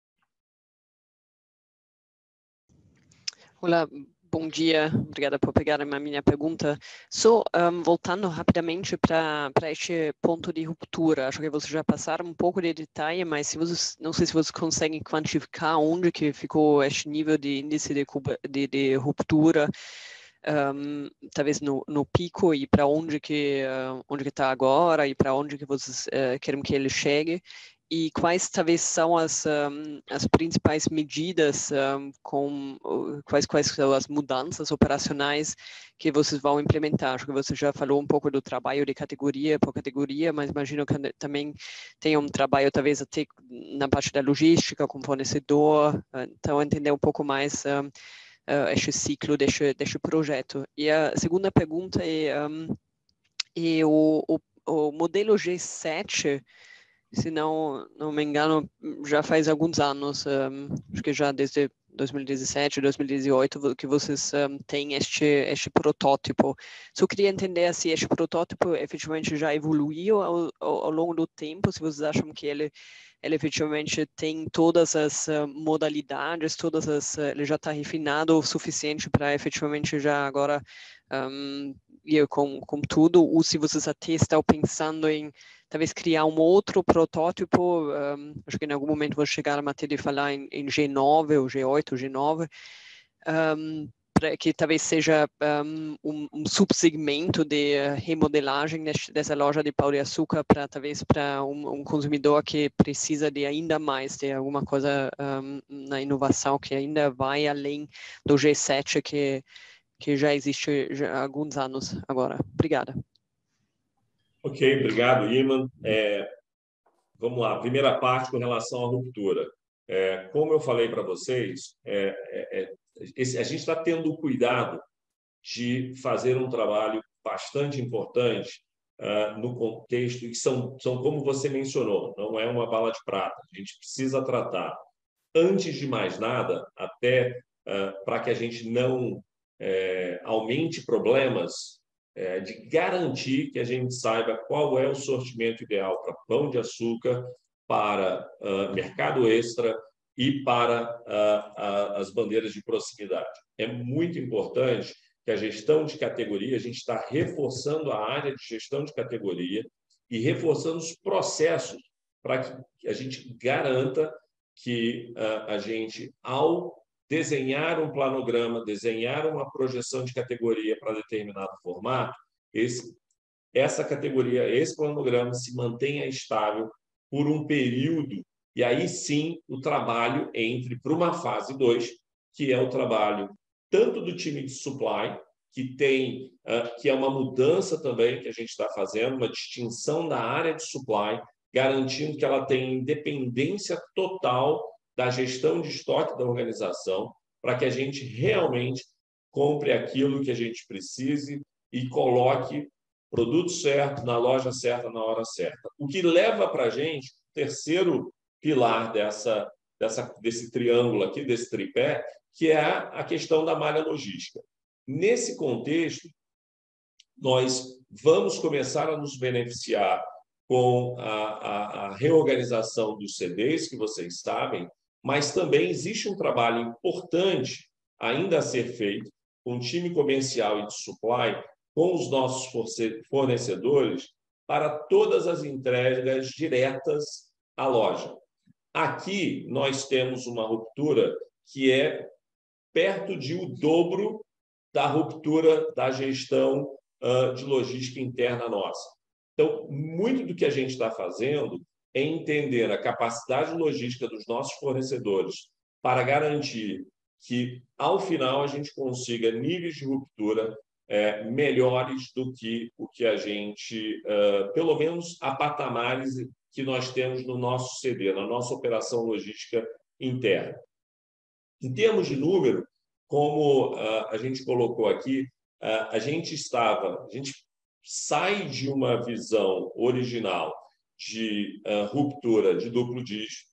[SPEAKER 7] Olá, bom dia. Obrigada por pegar a minha pergunta. Só um, voltando rapidamente para este ponto de ruptura. Acho que vocês já passaram um pouco de detalhe, mas se vocês, não sei se vocês conseguem quantificar onde que ficou este nível de índice de, de, de ruptura. Um, talvez no, no pico e para onde que uh, onde que está agora e para onde que vocês uh, querem que ele chegue e quais talvez são as um, as principais medidas um, com uh, quais quais são as mudanças operacionais que vocês vão implementar. Acho que você já falou um pouco do trabalho de categoria por categoria, mas imagino que também tem um trabalho talvez até na parte da logística com fornecedor, uh, então entender um pouco mais um, Uh, este ciclo deste, deste projeto. E a segunda pergunta é, um, é o, o, o modelo G sete, se não, não me engano, já faz alguns anos, um, acho que já desde dois mil e dezessete, dois mil e dezoito, que vocês um, têm este, este protótipo. Só queria entender se este protótipo efetivamente já evoluiu ao, ao, ao longo do tempo, se vocês acham que ele ele efetivamente tem todas as uh, modalidades, todas as, uh, ele já está refinado o suficiente para efetivamente já agora um, ir com, com tudo, ou se vocês até estão pensando em talvez criar um outro protótipo, um, acho que em algum momento vou chegar a matéria de falar em, em G nove, ou G oito, ou G nove, um, que talvez seja um, um, um subsegmento de uh, remodelagem neste, dessa loja de pão de açúcar para talvez para um, um consumidor que precisa de ainda mais, de alguma coisa um, na inovação que ainda vai além do G sete que, que já existe já há alguns anos agora. Obrigada.
[SPEAKER 2] Ok, obrigado, Iman. É, vamos lá, primeira parte com relação à ruptura. É, como eu falei para vocês, é, é, esse, a gente está tendo o cuidado de fazer um trabalho bastante importante uh, no contexto, que são, são como você mencionou, não é uma bala de prata. A gente precisa tratar, antes de mais nada, até uh, para que a gente não é, aumente problemas, é, de garantir que a gente saiba qual é o sortimento ideal para pão de açúcar, para uh, mercado extra e para uh, uh, as bandeiras de proximidade. É muito importante que a gestão de categoria, a gente está reforçando a área de gestão de categoria e reforçando os processos para que a gente garanta que uh, a gente, ao desenhar um planograma, desenhar uma projeção de categoria para determinado formato, esse, essa categoria, esse planograma se mantenha estável por um período, e aí sim o trabalho entre para uma fase dois, que é o trabalho tanto do time de supply, que tem uh, que é uma mudança também que a gente está fazendo, uma distinção da área de supply, garantindo que ela tenha independência total da gestão de estoque da organização, para que a gente realmente compre aquilo que a gente precise e coloque produto certo, na loja certa, na hora certa. O que leva para a gente o terceiro pilar dessa, dessa, desse triângulo aqui, desse tripé, que é a questão da malha logística. Nesse contexto, nós vamos começar a nos beneficiar com a, a, a reorganização dos C Ds, que vocês sabem, mas também existe um trabalho importante ainda a ser feito com o time comercial e de supply, com os nossos fornecedores, para todas as entregas diretas à loja. Aqui nós temos uma ruptura que é perto de o dobro da ruptura da gestão uh, de logística interna nossa. Então, muito do que a gente está fazendo é entender a capacidade logística dos nossos fornecedores para garantir que, ao final, a gente consiga níveis de ruptura é, melhores do que o que a gente, uh, pelo menos a patamares que nós temos no nosso C D, na nossa operação logística interna. Em termos de número, como uh, a gente colocou aqui, uh, a gente estava, a gente sai de uma visão original de uh, ruptura de duplo dígito,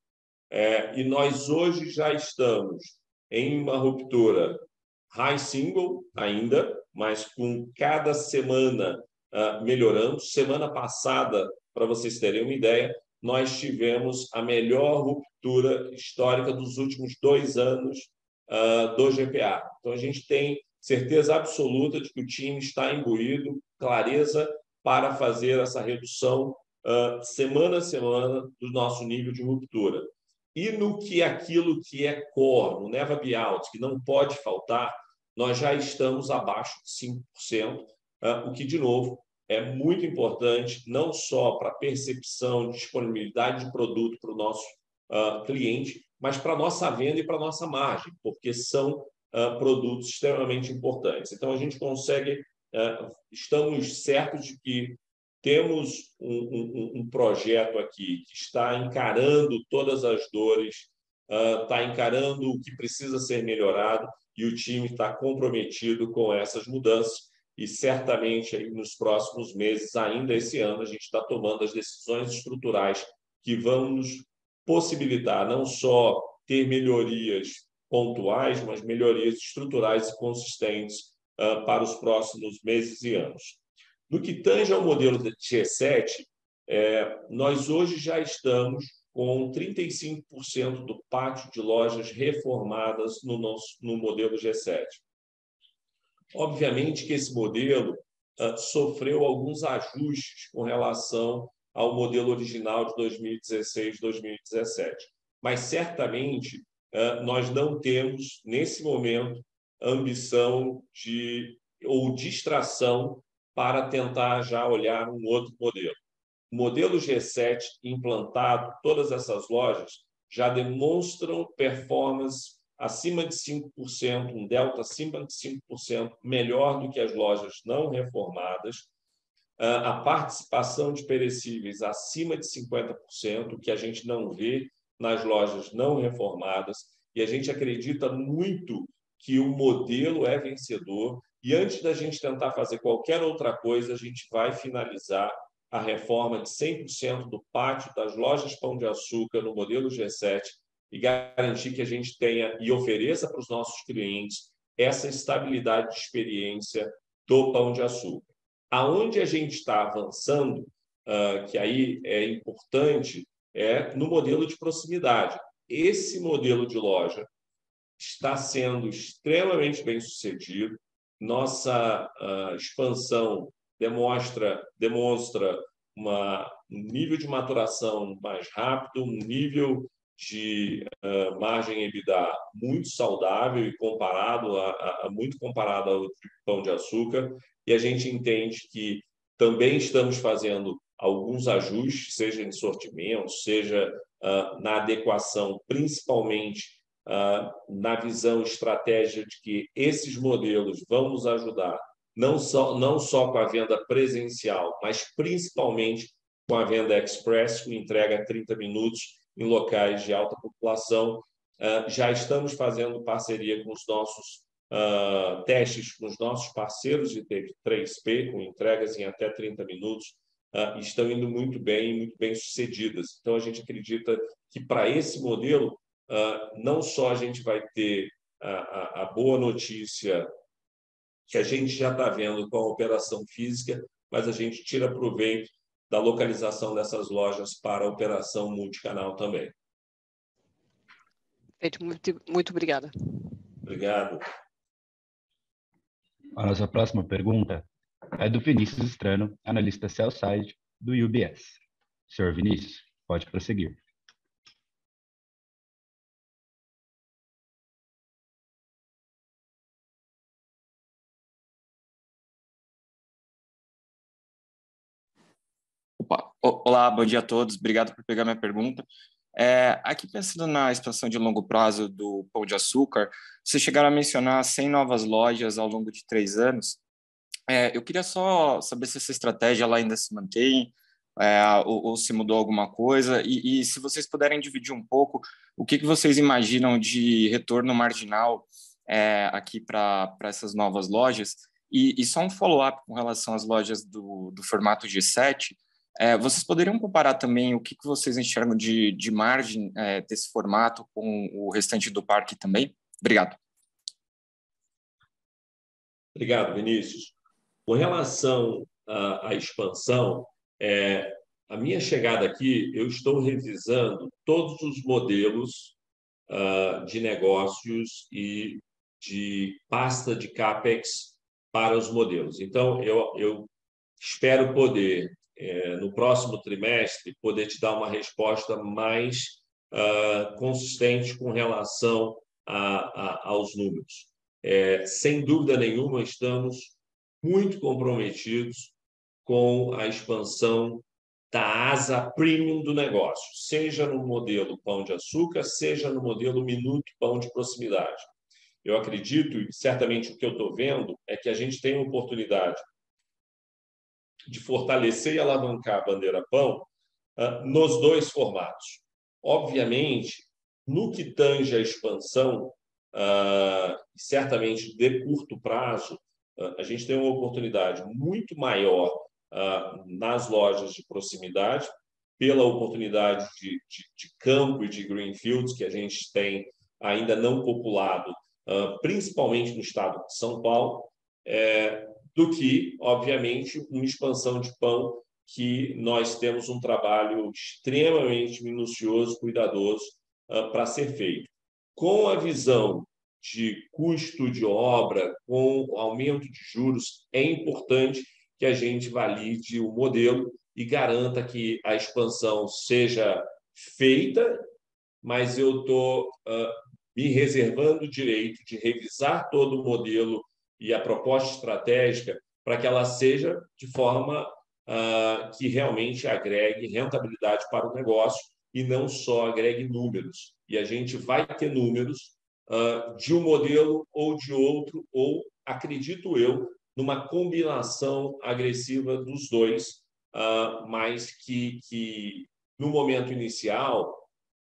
[SPEAKER 2] é, e nós hoje já estamos em uma ruptura high single ainda, mas com cada semana uh, melhorando. Semana passada, para vocês terem uma ideia, nós tivemos a melhor ruptura histórica dos últimos dois anos uh, do G P A. Então, a gente tem certeza absoluta de que o time está imbuído, clareza para fazer essa redução uh, semana a semana do nosso nível de ruptura. E no que aquilo que é core, no Never Be Out, que não pode faltar, nós já estamos abaixo de cinco por cento, uh, o que, de novo, é muito importante, não só para a percepção de disponibilidade de produto para o nosso uh, cliente, mas para a nossa venda e para a nossa margem, porque são uh, produtos extremamente importantes. Então, a gente consegue, uh, estamos certos de que temos um, um, um projeto aqui que está encarando todas as dores, uh, está encarando o que precisa ser melhorado, e o time está comprometido com essas mudanças. E certamente aí nos próximos meses, ainda esse ano, a gente está tomando as decisões estruturais que vão nos possibilitar não só ter melhorias pontuais, mas melhorias estruturais e consistentes uh, para os próximos meses e anos. No que tange ao modelo G sete, é, nós hoje já estamos com trinta e cinco por cento do pátio de lojas reformadas no, nosso, no modelo G sete. Obviamente que esse modelo uh, sofreu alguns ajustes com relação ao modelo original de dois mil e dezesseis, dois mil e dezessete. Mas, certamente, uh, nós não temos, nesse momento, ambição de, ou distração para tentar já olhar um outro modelo. O modelo G sete implantado, todas essas lojas já demonstram performance acima de cinco por cento, um delta acima de cinco por cento melhor do que as lojas não reformadas, a participação de perecíveis acima de cinquenta por cento, que a gente não vê nas lojas não reformadas, e a gente acredita muito que o modelo é vencedor, e antes da gente tentar fazer qualquer outra coisa, a gente vai finalizar a reforma de cem por cento do pátio das lojas Pão de Açúcar no modelo G sete, e garantir que a gente tenha e ofereça para os nossos clientes essa estabilidade de experiência do Pão de Açúcar. Aonde a gente está avançando, uh, que aí é importante, é no modelo de proximidade. Esse modelo de loja está sendo extremamente bem sucedido. Nossa uh, expansão demonstra, demonstra uma, um nível de maturação mais rápido, um nível de uh, margem EBITDA muito saudável e comparado a, a, a muito comparado ao Pão de Açúcar, e a gente entende que também estamos fazendo alguns ajustes, seja em sortimento, seja uh, na adequação, principalmente uh, na visão estratégica de que esses modelos vão nos ajudar não só, não só com a venda presencial, mas principalmente com a venda express, com entrega em trinta minutos, em locais de alta população. Uh, já estamos fazendo parceria com os nossos uh, testes, com os nossos parceiros de três P, com entregas em até trinta minutos, uh, estão indo muito bem, muito bem sucedidas. Então, a gente acredita que para esse modelo, uh, não só a gente vai ter a, a, a boa notícia que a gente já está vendo com a operação física, mas a gente tira proveito da localização dessas lojas para a operação multicanal também.
[SPEAKER 7] Perfeito, muito, muito obrigada.
[SPEAKER 2] Obrigado.
[SPEAKER 1] A nossa próxima pergunta é do Vinícius Strano, analista sell-side do U B S. Senhor Vinícius, pode prosseguir.
[SPEAKER 8] Opa. Olá, bom dia a todos. Obrigado por pegar minha pergunta. É, aqui pensando na expansão de longo prazo do Pão de Açúcar, vocês chegaram a mencionar cem novas lojas ao longo de três anos. É, eu queria só saber se essa estratégia ela ainda se mantém, é, ou, ou se mudou alguma coisa, e, e se vocês puderem dividir um pouco o que, que vocês imaginam de retorno marginal é, aqui para essas novas lojas. E, e só um follow-up com relação às lojas do, do formato G sete, é, vocês poderiam comparar também o que, que vocês enxergam de, de margem é, desse formato com o restante do parque também? Obrigado.
[SPEAKER 2] Obrigado, Vinícius. Com relação à, à expansão, é, a minha chegada aqui, eu estou revisando todos os modelos uh, de negócios e de pasta de CAPEX para os modelos. Então, eu, eu espero poder, é, no próximo trimestre, poder te dar uma resposta mais uh, consistente com relação a, a, aos números. É, sem dúvida nenhuma, estamos muito comprometidos com a expansão da asa premium do negócio, seja no modelo Pão de Açúcar, seja no modelo Minuto Pão de Proximidade. Eu acredito, e certamente o que eu estou vendo, é que a gente tem a oportunidade de fortalecer e alavancar a bandeira Pão uh, nos dois formatos. Obviamente, no que tange a expansão, uh, certamente de curto prazo, uh, a gente tem uma oportunidade muito maior uh, nas lojas de proximidade, pela oportunidade de, de, de campo e de greenfields que a gente tem ainda não populado, uh, principalmente no estado de São Paulo, é, do que, obviamente, uma expansão de pão que nós temos um trabalho extremamente minucioso, cuidadoso uh, para ser feito. Com a visão de custo de obra, com o aumento de juros, é importante que a gente valide o modelo e garanta que a expansão seja feita, mas eu estou uh, me reservando o direito de revisar todo o modelo e a proposta estratégica para que ela seja de forma uh, que realmente agregue rentabilidade para o negócio e não só agregue números. E a gente vai ter números uh, de um modelo ou de outro, ou, acredito eu, numa combinação agressiva dos dois, uh, mas que, que, no momento inicial,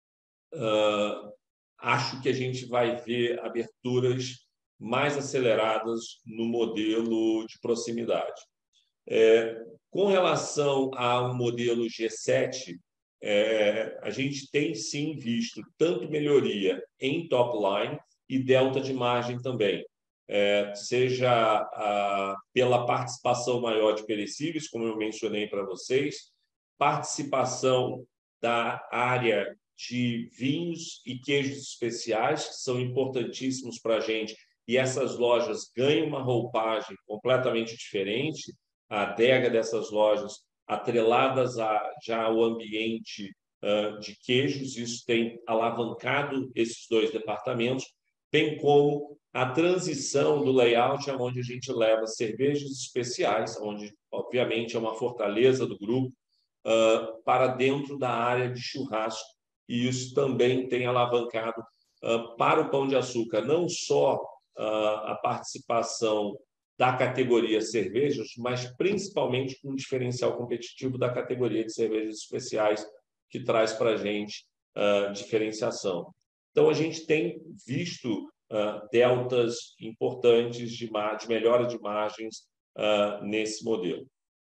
[SPEAKER 2] uh, acho que a gente vai ver aberturas mais aceleradas no modelo de proximidade. É, com relação ao modelo G sete, é, a gente tem sim visto tanto melhoria em top line e delta de margem também, é, seja a, pela participação maior de perecíveis, como eu mencionei para vocês, participação da área de vinhos e queijos especiais, que são importantíssimos para a gente, e essas lojas ganham uma roupagem completamente diferente, a adega dessas lojas atreladas a, já ao ambiente uh, de queijos, isso tem alavancado esses dois departamentos, bem como a transição do layout, onde a gente leva cervejas especiais, onde, obviamente, é uma fortaleza do grupo, uh, para dentro da área de churrasco, e isso também tem alavancado uh, para o Pão de Açúcar, não só uh, a participação da categoria cervejas, mas principalmente com um diferencial competitivo da categoria de cervejas especiais, que traz para a gente uh, diferenciação. Então, a gente tem visto uh, deltas importantes de, de melhora de margens uh, nesse modelo.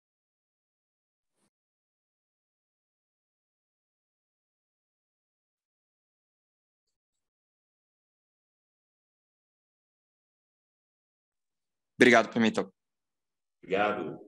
[SPEAKER 8] Obrigado, Pimentel.
[SPEAKER 2] Obrigado.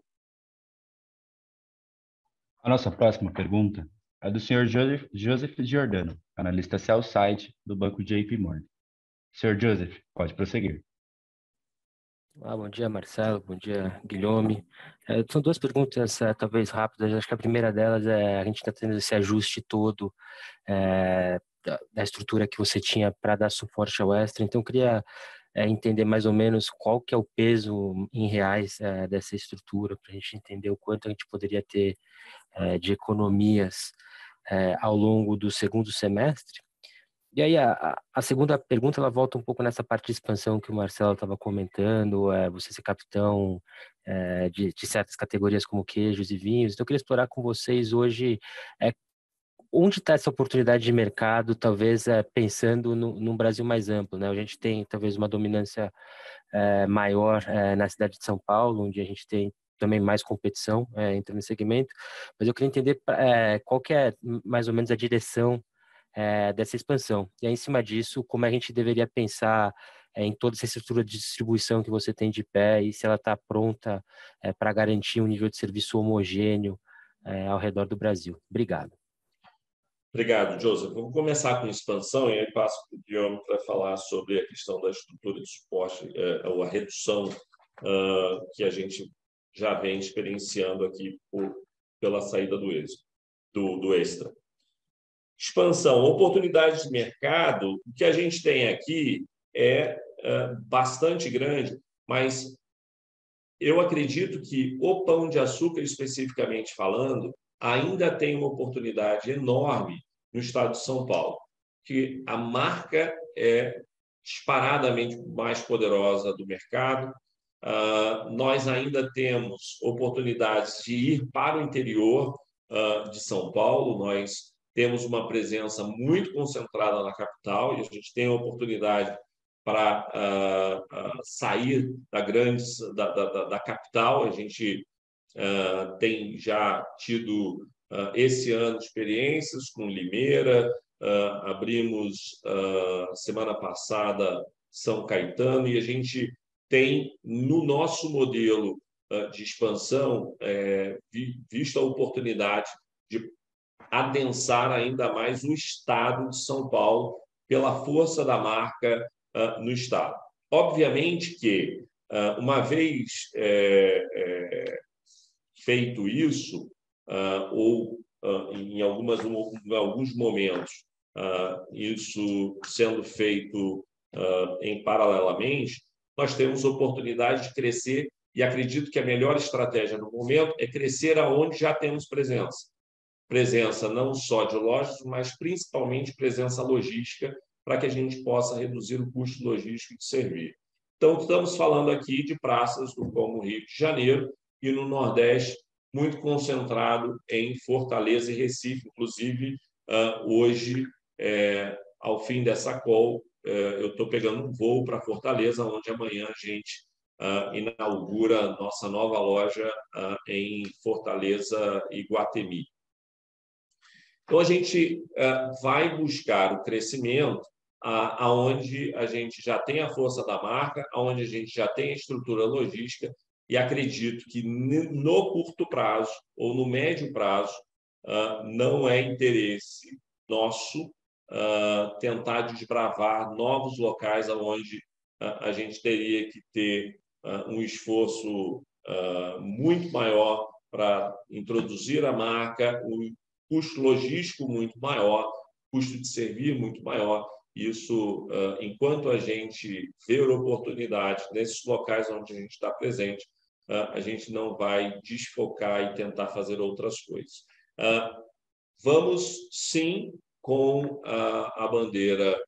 [SPEAKER 1] A nossa próxima pergunta é do senhor Joseph, Joseph Giordano, analista sell-side do banco J P Morgan. senhor Joseph, pode prosseguir.
[SPEAKER 9] Ah, bom dia, Marcelo. Bom dia, Guilherme. É, são duas perguntas, é, talvez rápidas. Acho que a primeira delas é a gente está tendo esse ajuste todo é, da, da estrutura que você tinha para dar suporte ao Extra. Então, eu queria é, entender mais ou menos qual que é o peso em reais é, dessa estrutura, para a gente entender o quanto a gente poderia ter é, de economias é, ao longo do segundo semestre? E aí a, a segunda pergunta, ela volta um pouco nessa parte de expansão que o Marcelo estava comentando, é, você ser capitão é, de, de certas categorias como queijos e vinhos. Então eu queria explorar com vocês hoje é, onde está essa oportunidade de mercado, talvez é, pensando no, num Brasil mais amplo, né? A gente tem talvez uma dominância é, maior é, na cidade de São Paulo, onde a gente tem também mais competição é, entre nesse segmento, mas eu queria entender é, qual que é mais ou menos a direção é, dessa expansão. E aí, em cima disso, como a gente deveria pensar é, em toda essa estrutura de distribuição que você tem de pé e se ela está pronta é, para garantir um nível de serviço homogêneo é, ao redor do Brasil. Obrigado.
[SPEAKER 2] Obrigado, Joseph. Vamos começar com expansão e aí passo para o Guilherme para falar sobre a questão da estrutura de suporte, é, ou a redução uh, que a gente já vem experienciando aqui por, pela saída do, êxito, do, do Extra. Expansão, oportunidade de mercado, o que a gente tem aqui é uh, bastante grande, mas eu acredito que o Pão de Açúcar, especificamente falando, ainda tem uma oportunidade enorme no estado de São Paulo, que a marca é disparadamente mais poderosa do mercado. Uh, nós ainda temos oportunidades de ir para o interior uh, de São Paulo. Nós temos uma presença muito concentrada na capital e a gente tem a oportunidade para uh, uh, sair da grande da, da, da capital. A gente uh, tem já tido uh, esse ano experiências com Limeira, uh, abrimos uh, semana passada São Caetano e a gente tem no nosso modelo uh, de expansão é, vi, visto a oportunidade de adensar ainda mais o estado de São Paulo pela força da marca uh, no estado. Obviamente que, uh, uma vez é, é, feito isso, uh, ou uh, em, algumas, em alguns momentos, uh, isso sendo feito uh, em paralelamente, nós temos oportunidade de crescer e acredito que a melhor estratégia no momento é crescer aonde já temos presença. Presença não só de lojas, mas principalmente presença logística, para que a gente possa reduzir o custo logístico de servir. Então, estamos falando aqui de praças do como Rio de Janeiro e no Nordeste, muito concentrado em Fortaleza e Recife. Inclusive, hoje, ao fim dessa call, eu estou pegando um voo para Fortaleza, onde amanhã a gente inaugura nossa nova loja em Fortaleza e Guatemi. Então, a gente uh, vai buscar o crescimento uh, aonde a gente já tem a força da marca, aonde a gente já tem a estrutura logística e acredito que no curto prazo ou no médio prazo uh, não é interesse nosso uh, tentar desbravar novos locais aonde uh, a gente teria que ter uh, um esforço uh, muito maior para introduzir a marca, um custo logístico muito maior, custo de servir muito maior. Isso, enquanto a gente vê oportunidade nesses locais onde a gente está presente, a gente não vai desfocar e tentar fazer outras coisas. Vamos, sim, com a bandeira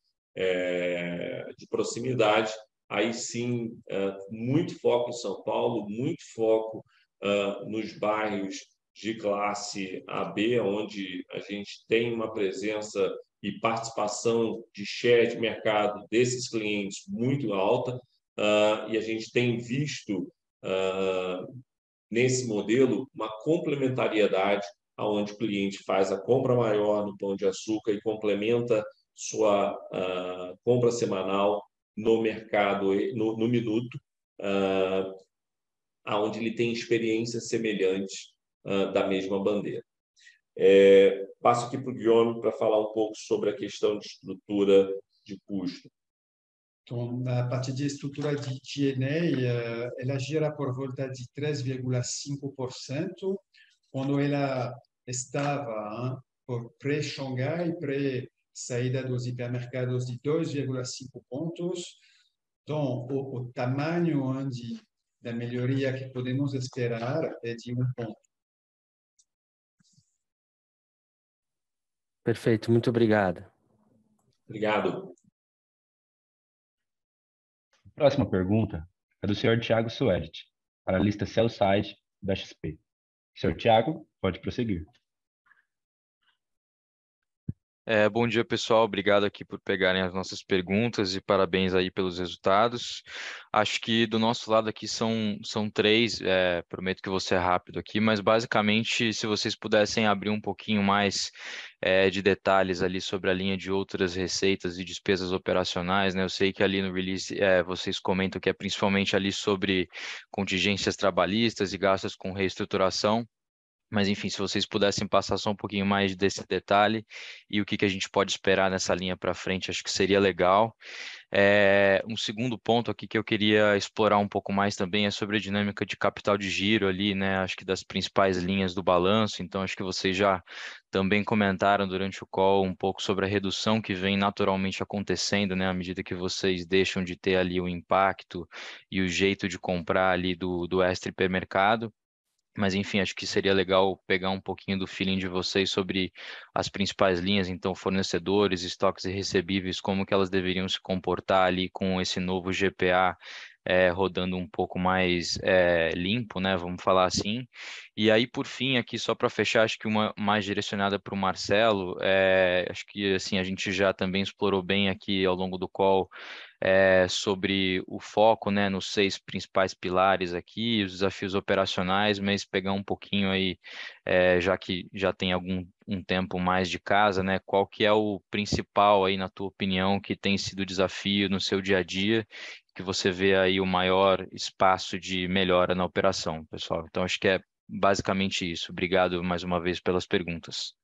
[SPEAKER 2] de proximidade, aí sim, muito foco em São Paulo, muito foco nos bairros de classe A B, onde a gente tem uma presença e participação de share de mercado desses clientes muito alta, uh, e a gente tem visto uh, nesse modelo uma complementariedade onde o cliente faz a compra maior no Pão de Açúcar e complementa sua uh, compra semanal no mercado, no, no minuto, uh, onde ele tem experiências semelhantes Uh, da mesma bandeira. É, passo aqui para o Guilherme para falar um pouco sobre a questão de estrutura de custo.
[SPEAKER 3] Então, a parte de estrutura de G and A, ela gira por volta de três vírgula cinco por cento, quando ela estava hein, por pré-Xangai, pré-saída dos hipermercados de dois vírgula cinco pontos. Então, o, o tamanho hein, de, da melhoria que podemos esperar é de um ponto.
[SPEAKER 9] Perfeito, muito obrigado.
[SPEAKER 2] Obrigado.
[SPEAKER 1] Próxima pergunta é do senhor Thiago Suedt, analista sell-side da X P. senhor Thiago, pode prosseguir.
[SPEAKER 10] É, bom dia, pessoal. Obrigado aqui por pegarem as nossas perguntas e parabéns aí pelos resultados. Acho que do nosso lado aqui são, são três, é, prometo que vou ser rápido aqui, mas basicamente, se vocês pudessem abrir um pouquinho mais é, de detalhes ali sobre a linha de outras receitas e despesas operacionais, né? Eu sei que ali no release é, vocês comentam que é principalmente ali sobre contingências trabalhistas e gastos com reestruturação. Mas, enfim, se vocês pudessem passar só um pouquinho mais desse detalhe e o que, que a gente pode esperar nessa linha para frente, acho que seria legal. É, um segundo ponto aqui que eu queria explorar um pouco mais também é sobre a dinâmica de capital de giro ali, né? Acho que das principais linhas do balanço. Então, acho que vocês já também comentaram durante o call um pouco sobre a redução que vem naturalmente acontecendo, né? À medida que vocês deixam de ter ali o impacto e o jeito de comprar ali do, do extra hipermercado. Mas, enfim, acho que seria legal pegar um pouquinho do feeling de vocês sobre as principais linhas, então, fornecedores, estoques e recebíveis, como que elas deveriam se comportar ali com esse novo G P A é, rodando um pouco mais é, limpo, né? Vamos falar assim. E aí, por fim, aqui, só para fechar, acho que uma mais direcionada para o Marcelo, é, acho que assim, a gente já também explorou bem aqui ao longo do call é, sobre o foco, né, nos seis principais pilares aqui, os desafios operacionais, mas pegar um pouquinho aí, é, já que já tem algum um tempo mais de casa, né, qual que é o principal aí, na tua opinião, que tem sido o desafio no seu dia a dia, que você vê aí o maior espaço de melhora na operação, pessoal? Então, acho que é basicamente isso. Obrigado mais uma vez pelas perguntas.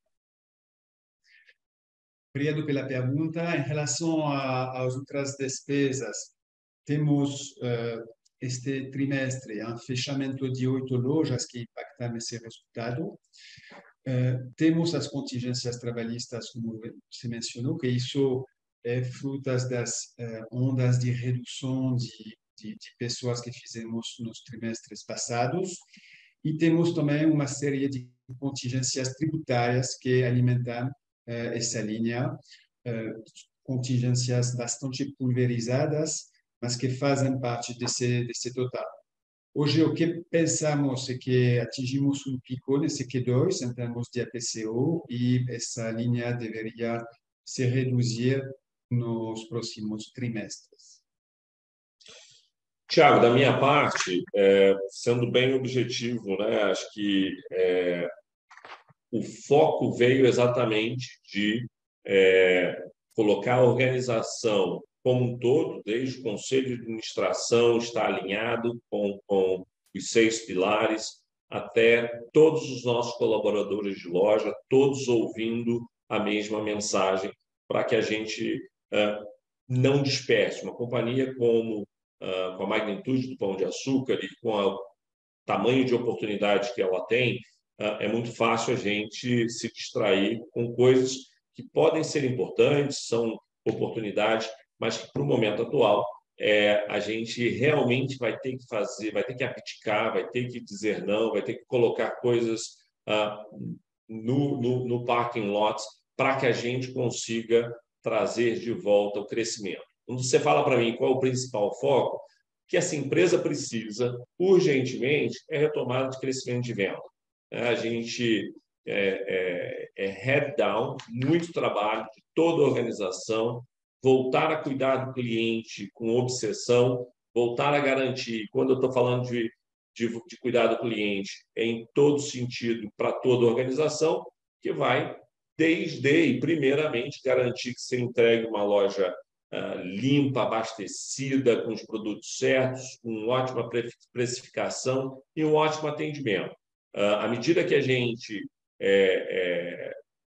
[SPEAKER 3] Obrigado pela pergunta. Em relação a, às outras despesas, temos uh, este trimestre um fechamento de oito lojas que impactam esse resultado. Uh, temos as contingências trabalhistas, como você mencionou, que isso é fruto das uh, ondas de redução de, de, de pessoas que fizemos nos trimestres passados. E temos também uma série de contingências tributárias que alimentam uh, essa linha, uh, contingências bastante pulverizadas, mas que fazem parte desse, desse total. Hoje, o que pensamos é que atingimos um pico nesse Q dois em termos de A P C O e essa linha deveria se reduzir nos próximos trimestres.
[SPEAKER 2] Tiago, da minha parte, é, sendo bem objetivo, né, acho que é, o foco veio exatamente de é, colocar a organização como um todo, desde o Conselho de Administração, estar alinhado com, com os seis pilares, até todos os nossos colaboradores de loja, todos ouvindo a mesma mensagem, para que a gente é, não disperse. Uma companhia como Uh, com a magnitude do Pão de Açúcar e com o tamanho de oportunidade que ela tem, uh, é muito fácil a gente se distrair com coisas que podem ser importantes, são oportunidades, mas que, para o momento atual, é, a gente realmente vai ter que fazer, vai ter que abdicar, vai ter que dizer não, vai ter que colocar coisas uh, no, no, no parking lot para que a gente consiga trazer de volta o crescimento. Quando você fala para mim qual é o principal foco, que essa empresa precisa urgentemente é retomada de crescimento de venda. A gente é, é, é head down, muito trabalho de toda a organização, voltar a cuidar do cliente com obsessão, voltar a garantir, quando eu estou falando de, de, de cuidar do cliente, é em todo sentido para toda a organização, que vai desde e primeiramente garantir que você entregue uma loja Uh, limpa, abastecida, com os produtos certos, com ótima precificação e um ótimo atendimento. Uh, à medida que a gente é, é,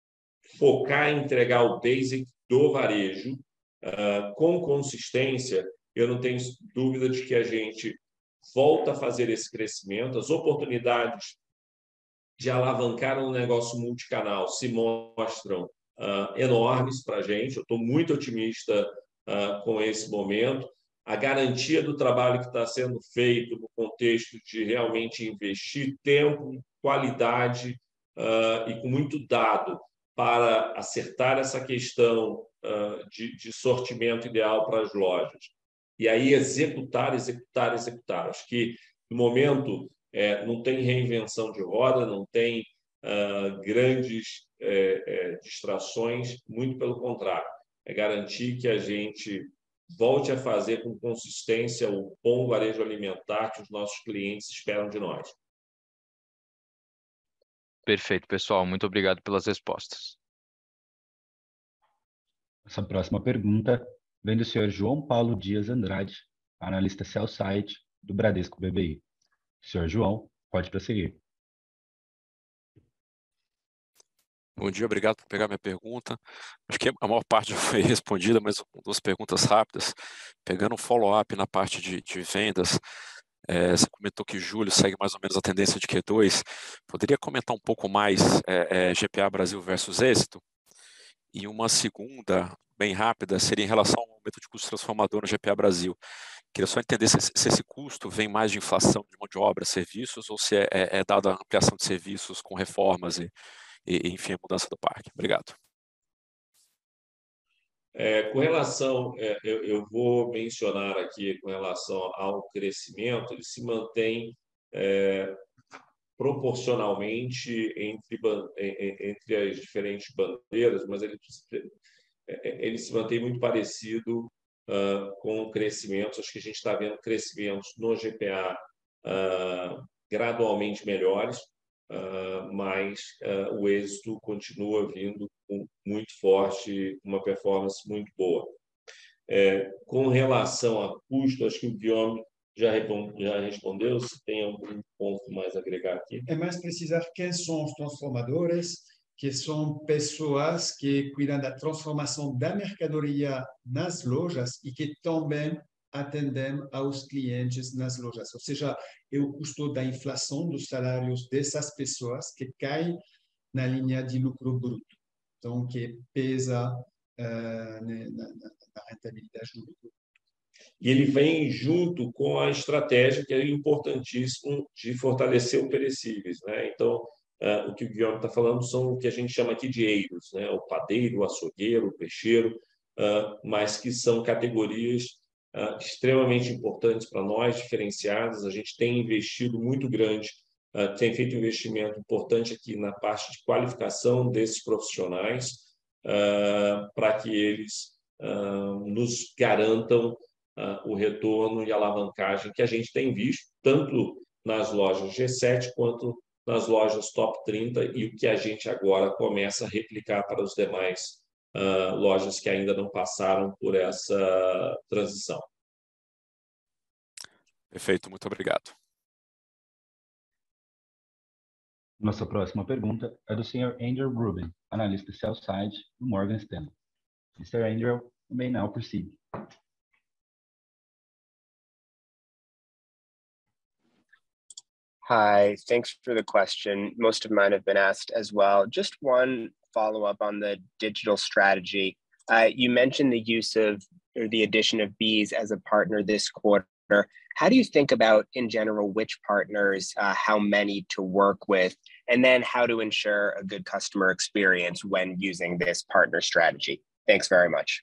[SPEAKER 2] focar em entregar o basic do varejo uh, com consistência, eu não tenho dúvida de que a gente volta a fazer esse crescimento. As oportunidades de alavancar um negócio multicanal se mostram uh, enormes para a gente. Eu estou muito otimista Uh, com esse momento, a garantia do trabalho que está sendo feito no contexto de realmente investir tempo, qualidade uh, e com muito dado para acertar essa questão uh, de, de sortimento ideal para as lojas. E aí executar, executar, executar. Acho que, no momento, é, não tem reinvenção de roda, não tem uh, grandes é, é, distrações, muito pelo contrário. É garantir que a gente volte a fazer com consistência o bom varejo alimentar que os nossos clientes esperam de nós.
[SPEAKER 10] Perfeito, pessoal. Muito obrigado pelas respostas.
[SPEAKER 1] Essa próxima pergunta vem do senhor João Paulo Dias Andrade, analista sell-side do Bradesco B B I. senhor João, pode prosseguir.
[SPEAKER 11] Bom dia, obrigado por pegar minha pergunta. Acho que a maior parte já foi respondida, mas duas perguntas rápidas. Pegando um follow-up na parte de, de vendas, é, você comentou que julho segue mais ou menos a tendência de Q dois. Poderia comentar um pouco mais é, é, G P A Brasil versus êxito? E uma segunda, bem rápida, seria em relação ao aumento de custo transformador no G P A Brasil. Queria só entender se, se esse custo vem mais de inflação de mão de obra, serviços, ou se é, é, é dada a ampliação de serviços com reformas e E, enfim, a mudança do parque. Obrigado.
[SPEAKER 2] É, com relação, é, eu, eu vou mencionar aqui, com relação ao crescimento, ele se mantém é, proporcionalmente entre, entre as diferentes bandeiras, mas ele, ele se mantém muito parecido uh, com crescimentos. Acho que a gente está vendo crescimentos no G P A uh, gradualmente melhores, Uh, mas uh, o êxito continua vindo com, muito forte, uma performance muito boa. É, com relação a custo, acho que o Guilherme já, já respondeu, se tem algum ponto mais a agregar aqui.
[SPEAKER 3] É mais precisar quem são os transformadores, que são pessoas que cuidam da transformação da mercadoria nas lojas e que também atendem aos clientes nas lojas. Ou seja, é o custo da inflação dos salários dessas pessoas que cai na linha de lucro bruto. Então, que pesa uh, na, na, na rentabilidade do lucro.
[SPEAKER 2] E ele vem junto com a estratégia que é importantíssimo de fortalecer o perecíveis, né? Então, uh, o que o Guilherme está falando são o que a gente chama aqui de eiros, né? O padeiro, o açougueiro, o peixeiro, uh, mas que são categorias Uh, extremamente importantes para nós, diferenciadas. A gente tem investido muito grande, uh, tem feito um investimento importante aqui na parte de qualificação desses profissionais, uh, para que eles uh, nos garantam uh, o retorno e a alavancagem que a gente tem visto, tanto nas lojas G sete quanto nas lojas Top trinta, e o que a gente agora começa a replicar para os demais Uh, lojas que ainda não passaram por essa transição.
[SPEAKER 11] Perfeito, muito obrigado.
[SPEAKER 1] Nossa próxima pergunta é do senhor Andrew Rubin, analista sell-side do Morgan Stanley. mister Andrew, you may now proceed.
[SPEAKER 12] Hi, thanks for the question. Most of mine have been asked as well. Just one follow up on the digital strategy. Uh, you mentioned the use of or the addition of Bees as a partner this quarter. How do you think about, in general, which partners, uh, how many to work with, and then how to ensure a good customer experience when using this partner strategy? Thanks very much.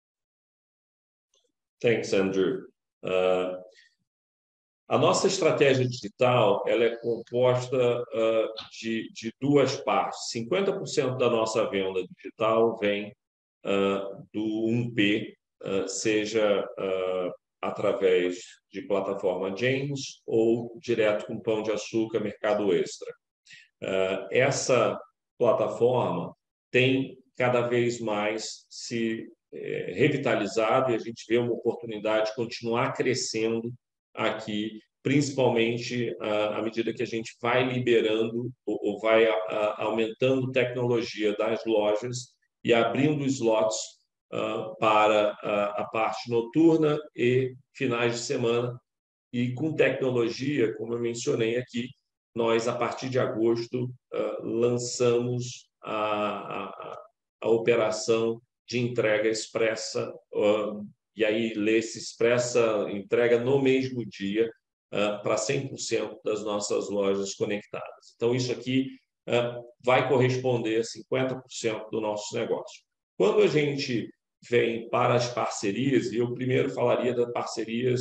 [SPEAKER 2] Thanks, Andrew. Uh... A nossa estratégia digital ela é composta uh, de, de duas partes. cinquenta por cento da nossa venda digital vem uh, do um P, uh, seja uh, através de plataforma James ou direto com Pão de Açúcar, Mercado Extra. Uh, essa plataforma tem cada vez mais se eh, revitalizado e a gente vê uma oportunidade de continuar crescendo aqui, principalmente à medida que a gente vai liberando ou vai aumentando tecnologia das lojas e abrindo slots para a parte noturna e finais de semana. E com tecnologia, como eu mencionei aqui, nós, a partir de agosto, lançamos a, a, a operação de entrega expressa, e aí lê-se expressa entrega no mesmo dia uh, para cem por cento das nossas lojas conectadas. Então, isso aqui vai corresponder a cinquenta por cento do nosso negócio. Quando a gente vem para as parcerias, e eu primeiro falaria das parcerias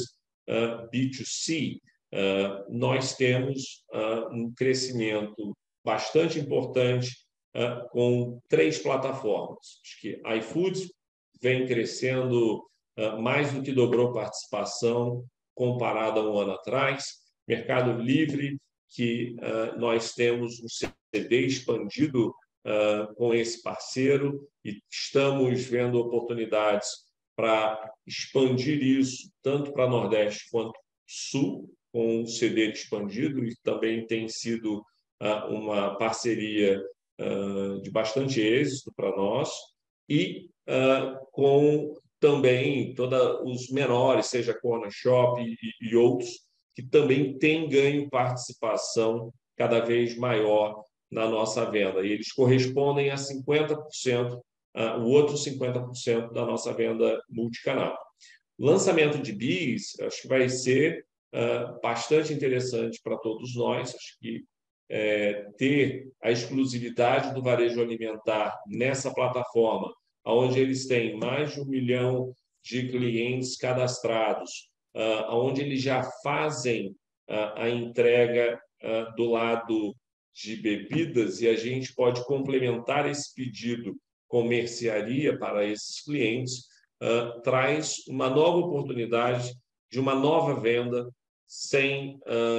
[SPEAKER 2] B dois C, nós temos um crescimento bastante importante com três plataformas. Acho que iFood vem crescendo mais do que dobrou participação comparado a um ano atrás. Mercado Livre, que nós temos um C D expandido com esse parceiro e estamos vendo oportunidades para expandir isso tanto para Nordeste quanto Sul, com um C D expandido, e também tem sido uma parceria de bastante êxito para nós, e com também todos os menores, seja Corner Shop e, e outros, que também têm ganho participação cada vez maior na nossa venda. E eles correspondem a cinquenta por cento, uh, o outro cinquenta por cento da nossa venda multicanal. Lançamento de bis, acho que vai ser uh, bastante interessante para todos nós. Acho que é, ter a exclusividade do varejo alimentar nessa plataforma, onde eles têm mais de um milhão de clientes cadastrados, uh, onde eles já fazem uh, a entrega uh, do lado de bebidas, e a gente pode complementar esse pedido com mercearia para esses clientes, uh, traz uma nova oportunidade de uma nova venda sem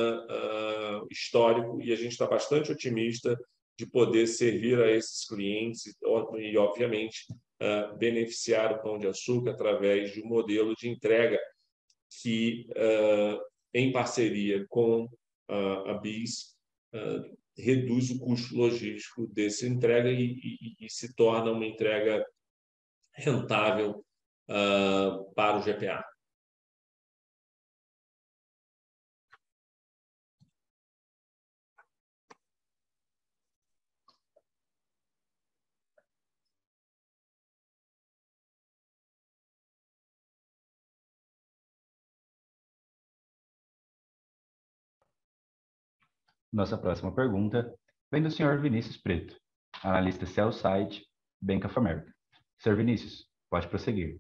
[SPEAKER 2] uh, uh, histórico, e a gente está bastante otimista de poder servir a esses clientes e, e obviamente, uh, beneficiar o Pão de Açúcar através de um modelo de entrega que, uh, em parceria com uh, a BIS, uh, reduz o custo logístico dessa entrega e, e, e se torna uma entrega rentável uh, para o G P A.
[SPEAKER 1] Nossa próxima pergunta vem do senhor Vinícius Preto, analista Sell-Side, Bank of America. senhor Vinícius, pode prosseguir.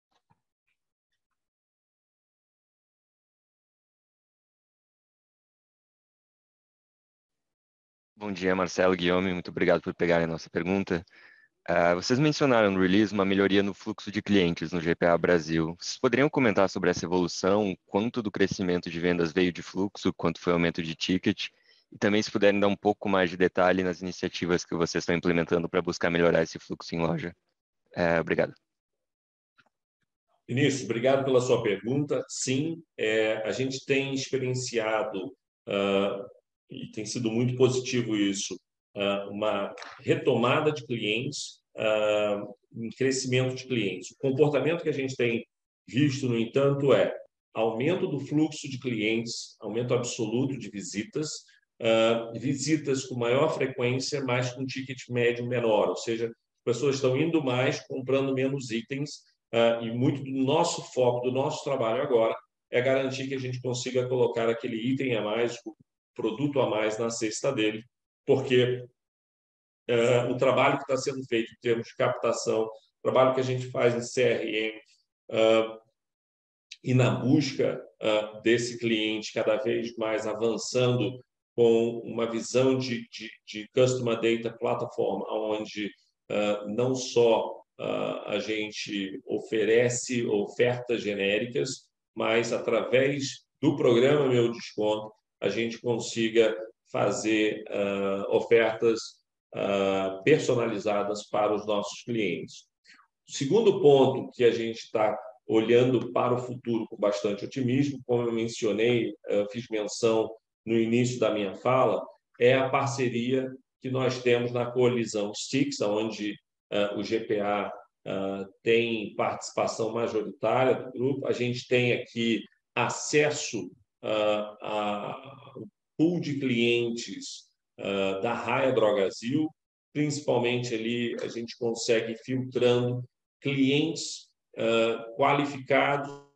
[SPEAKER 13] Bom dia, Marcelo, Guilherme, muito obrigado por pegarem a nossa pergunta. Uh, vocês mencionaram no release uma melhoria no fluxo de clientes no G P A Brasil. Vocês poderiam comentar sobre essa evolução, quanto do crescimento de vendas veio de fluxo, quanto foi o aumento de ticket? E também, se puderem dar um pouco mais de detalhe nas iniciativas que vocês estão implementando para buscar melhorar esse fluxo em loja. É, obrigado.
[SPEAKER 2] Vinícius, obrigado pela sua pergunta. Sim, é, a gente tem experienciado, uh, e tem sido muito positivo isso, uh, uma retomada de clientes, uh, um crescimento de clientes. O comportamento que a gente tem visto, no entanto, é aumento do fluxo de clientes, aumento absoluto de visitas, Uh, visitas com maior frequência, mas com ticket médio menor, ou seja, as pessoas estão indo mais, comprando menos itens, uh, e muito do nosso foco, do nosso trabalho agora, é garantir que a gente consiga colocar aquele item a mais, o produto a mais na cesta dele, porque uh, o trabalho que está sendo feito em termos de captação, o trabalho que a gente faz em C R M, uh, e na busca uh, desse cliente cada vez mais avançando com uma visão de, de, de Customer Data Platform, onde uh, não só uh, a gente oferece ofertas genéricas, mas através do programa Meu Desconto, a gente consiga fazer uh, ofertas uh, personalizadas para os nossos clientes. O segundo ponto que a gente está olhando para o futuro com bastante otimismo, como eu mencionei, uh, fiz menção no início da minha fala, é a parceria que nós temos na coalizão Stix, onde uh, o G P A uh, tem participação majoritária do grupo. A gente tem aqui acesso uh, ao pool de clientes uh, da Raia Drogasil, principalmente ali a gente consegue ir filtrando clientes uh, qualificados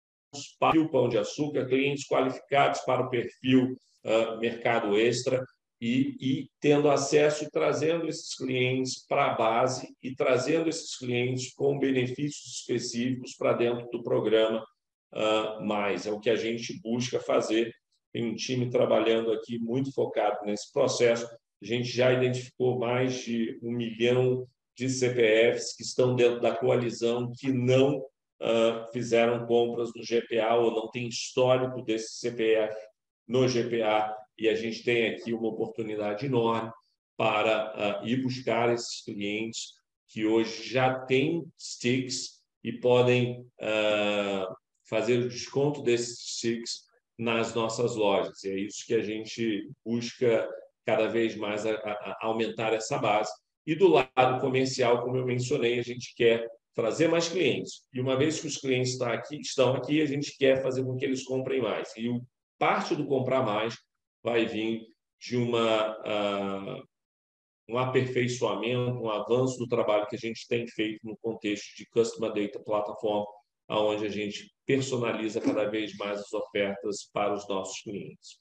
[SPEAKER 2] para o Pão de Açúcar, clientes qualificados para o perfil uh, Mercado Extra, e, e tendo acesso e trazendo esses clientes para a base e trazendo esses clientes com benefícios específicos para dentro do programa uh, mais. É o que a gente busca fazer. Tem um time trabalhando aqui muito focado nesse processo. A gente já identificou mais de um milhão de C P Fs que estão dentro da coalizão que não uh, fizeram compras no G P A ou não tem histórico desse C P F no G P A, e a gente tem aqui uma oportunidade enorme para uh, ir buscar esses clientes que hoje já têm sticks e podem uh, fazer o desconto desses sticks nas nossas lojas. E é isso que a gente busca cada vez mais a, a, a aumentar essa base. E do lado comercial, como eu mencionei, a gente quer trazer mais clientes. E uma vez que os clientes estão aqui, estão aqui, a gente quer fazer com que eles comprem mais. E o, parte do comprar mais vai vir de uma, uh, um aperfeiçoamento, um avanço do trabalho que a gente tem feito no contexto de Customer Data Platform, onde a gente personaliza cada vez mais as ofertas para os nossos clientes.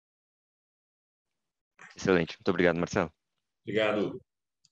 [SPEAKER 13] Excelente. Muito obrigado, Marcelo.
[SPEAKER 2] Obrigado.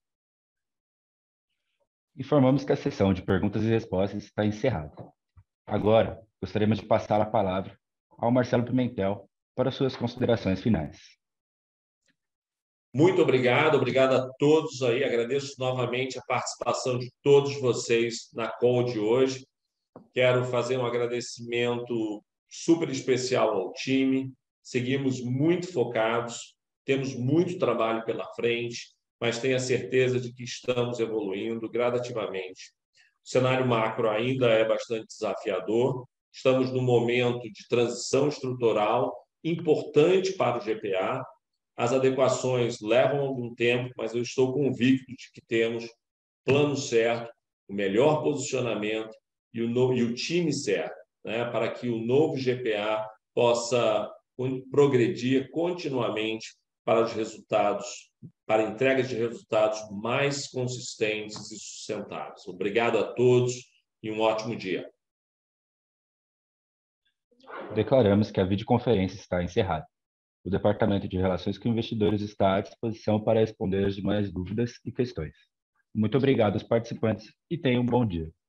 [SPEAKER 1] Informamos que a sessão de perguntas e respostas está encerrada. Agora, gostaríamos de passar a palavra ao Marcelo Pimentel para suas considerações finais.
[SPEAKER 2] Muito obrigado, obrigado a todos aí. Agradeço novamente a participação de todos vocês na call de hoje. Quero fazer um agradecimento super especial ao time. Seguimos muito focados, temos muito trabalho pela frente, mas tenho a certeza de que estamos evoluindo gradativamente. O cenário macro ainda é bastante desafiador. Estamos num momento de transição estrutural importante para o G P A. As adequações levam algum tempo, mas eu estou convicto de que temos plano certo, o melhor posicionamento e o, no, e o time certo, né, para que o novo G P A possa progredir continuamente para os resultados, para a entrega de resultados mais consistentes e sustentáveis. Obrigado a todos e um ótimo dia.
[SPEAKER 1] Declaramos que a videoconferência está encerrada. O Departamento de Relações com Investidores está à disposição para responder as demais dúvidas e questões. Muito obrigado aos participantes e tenham um bom dia.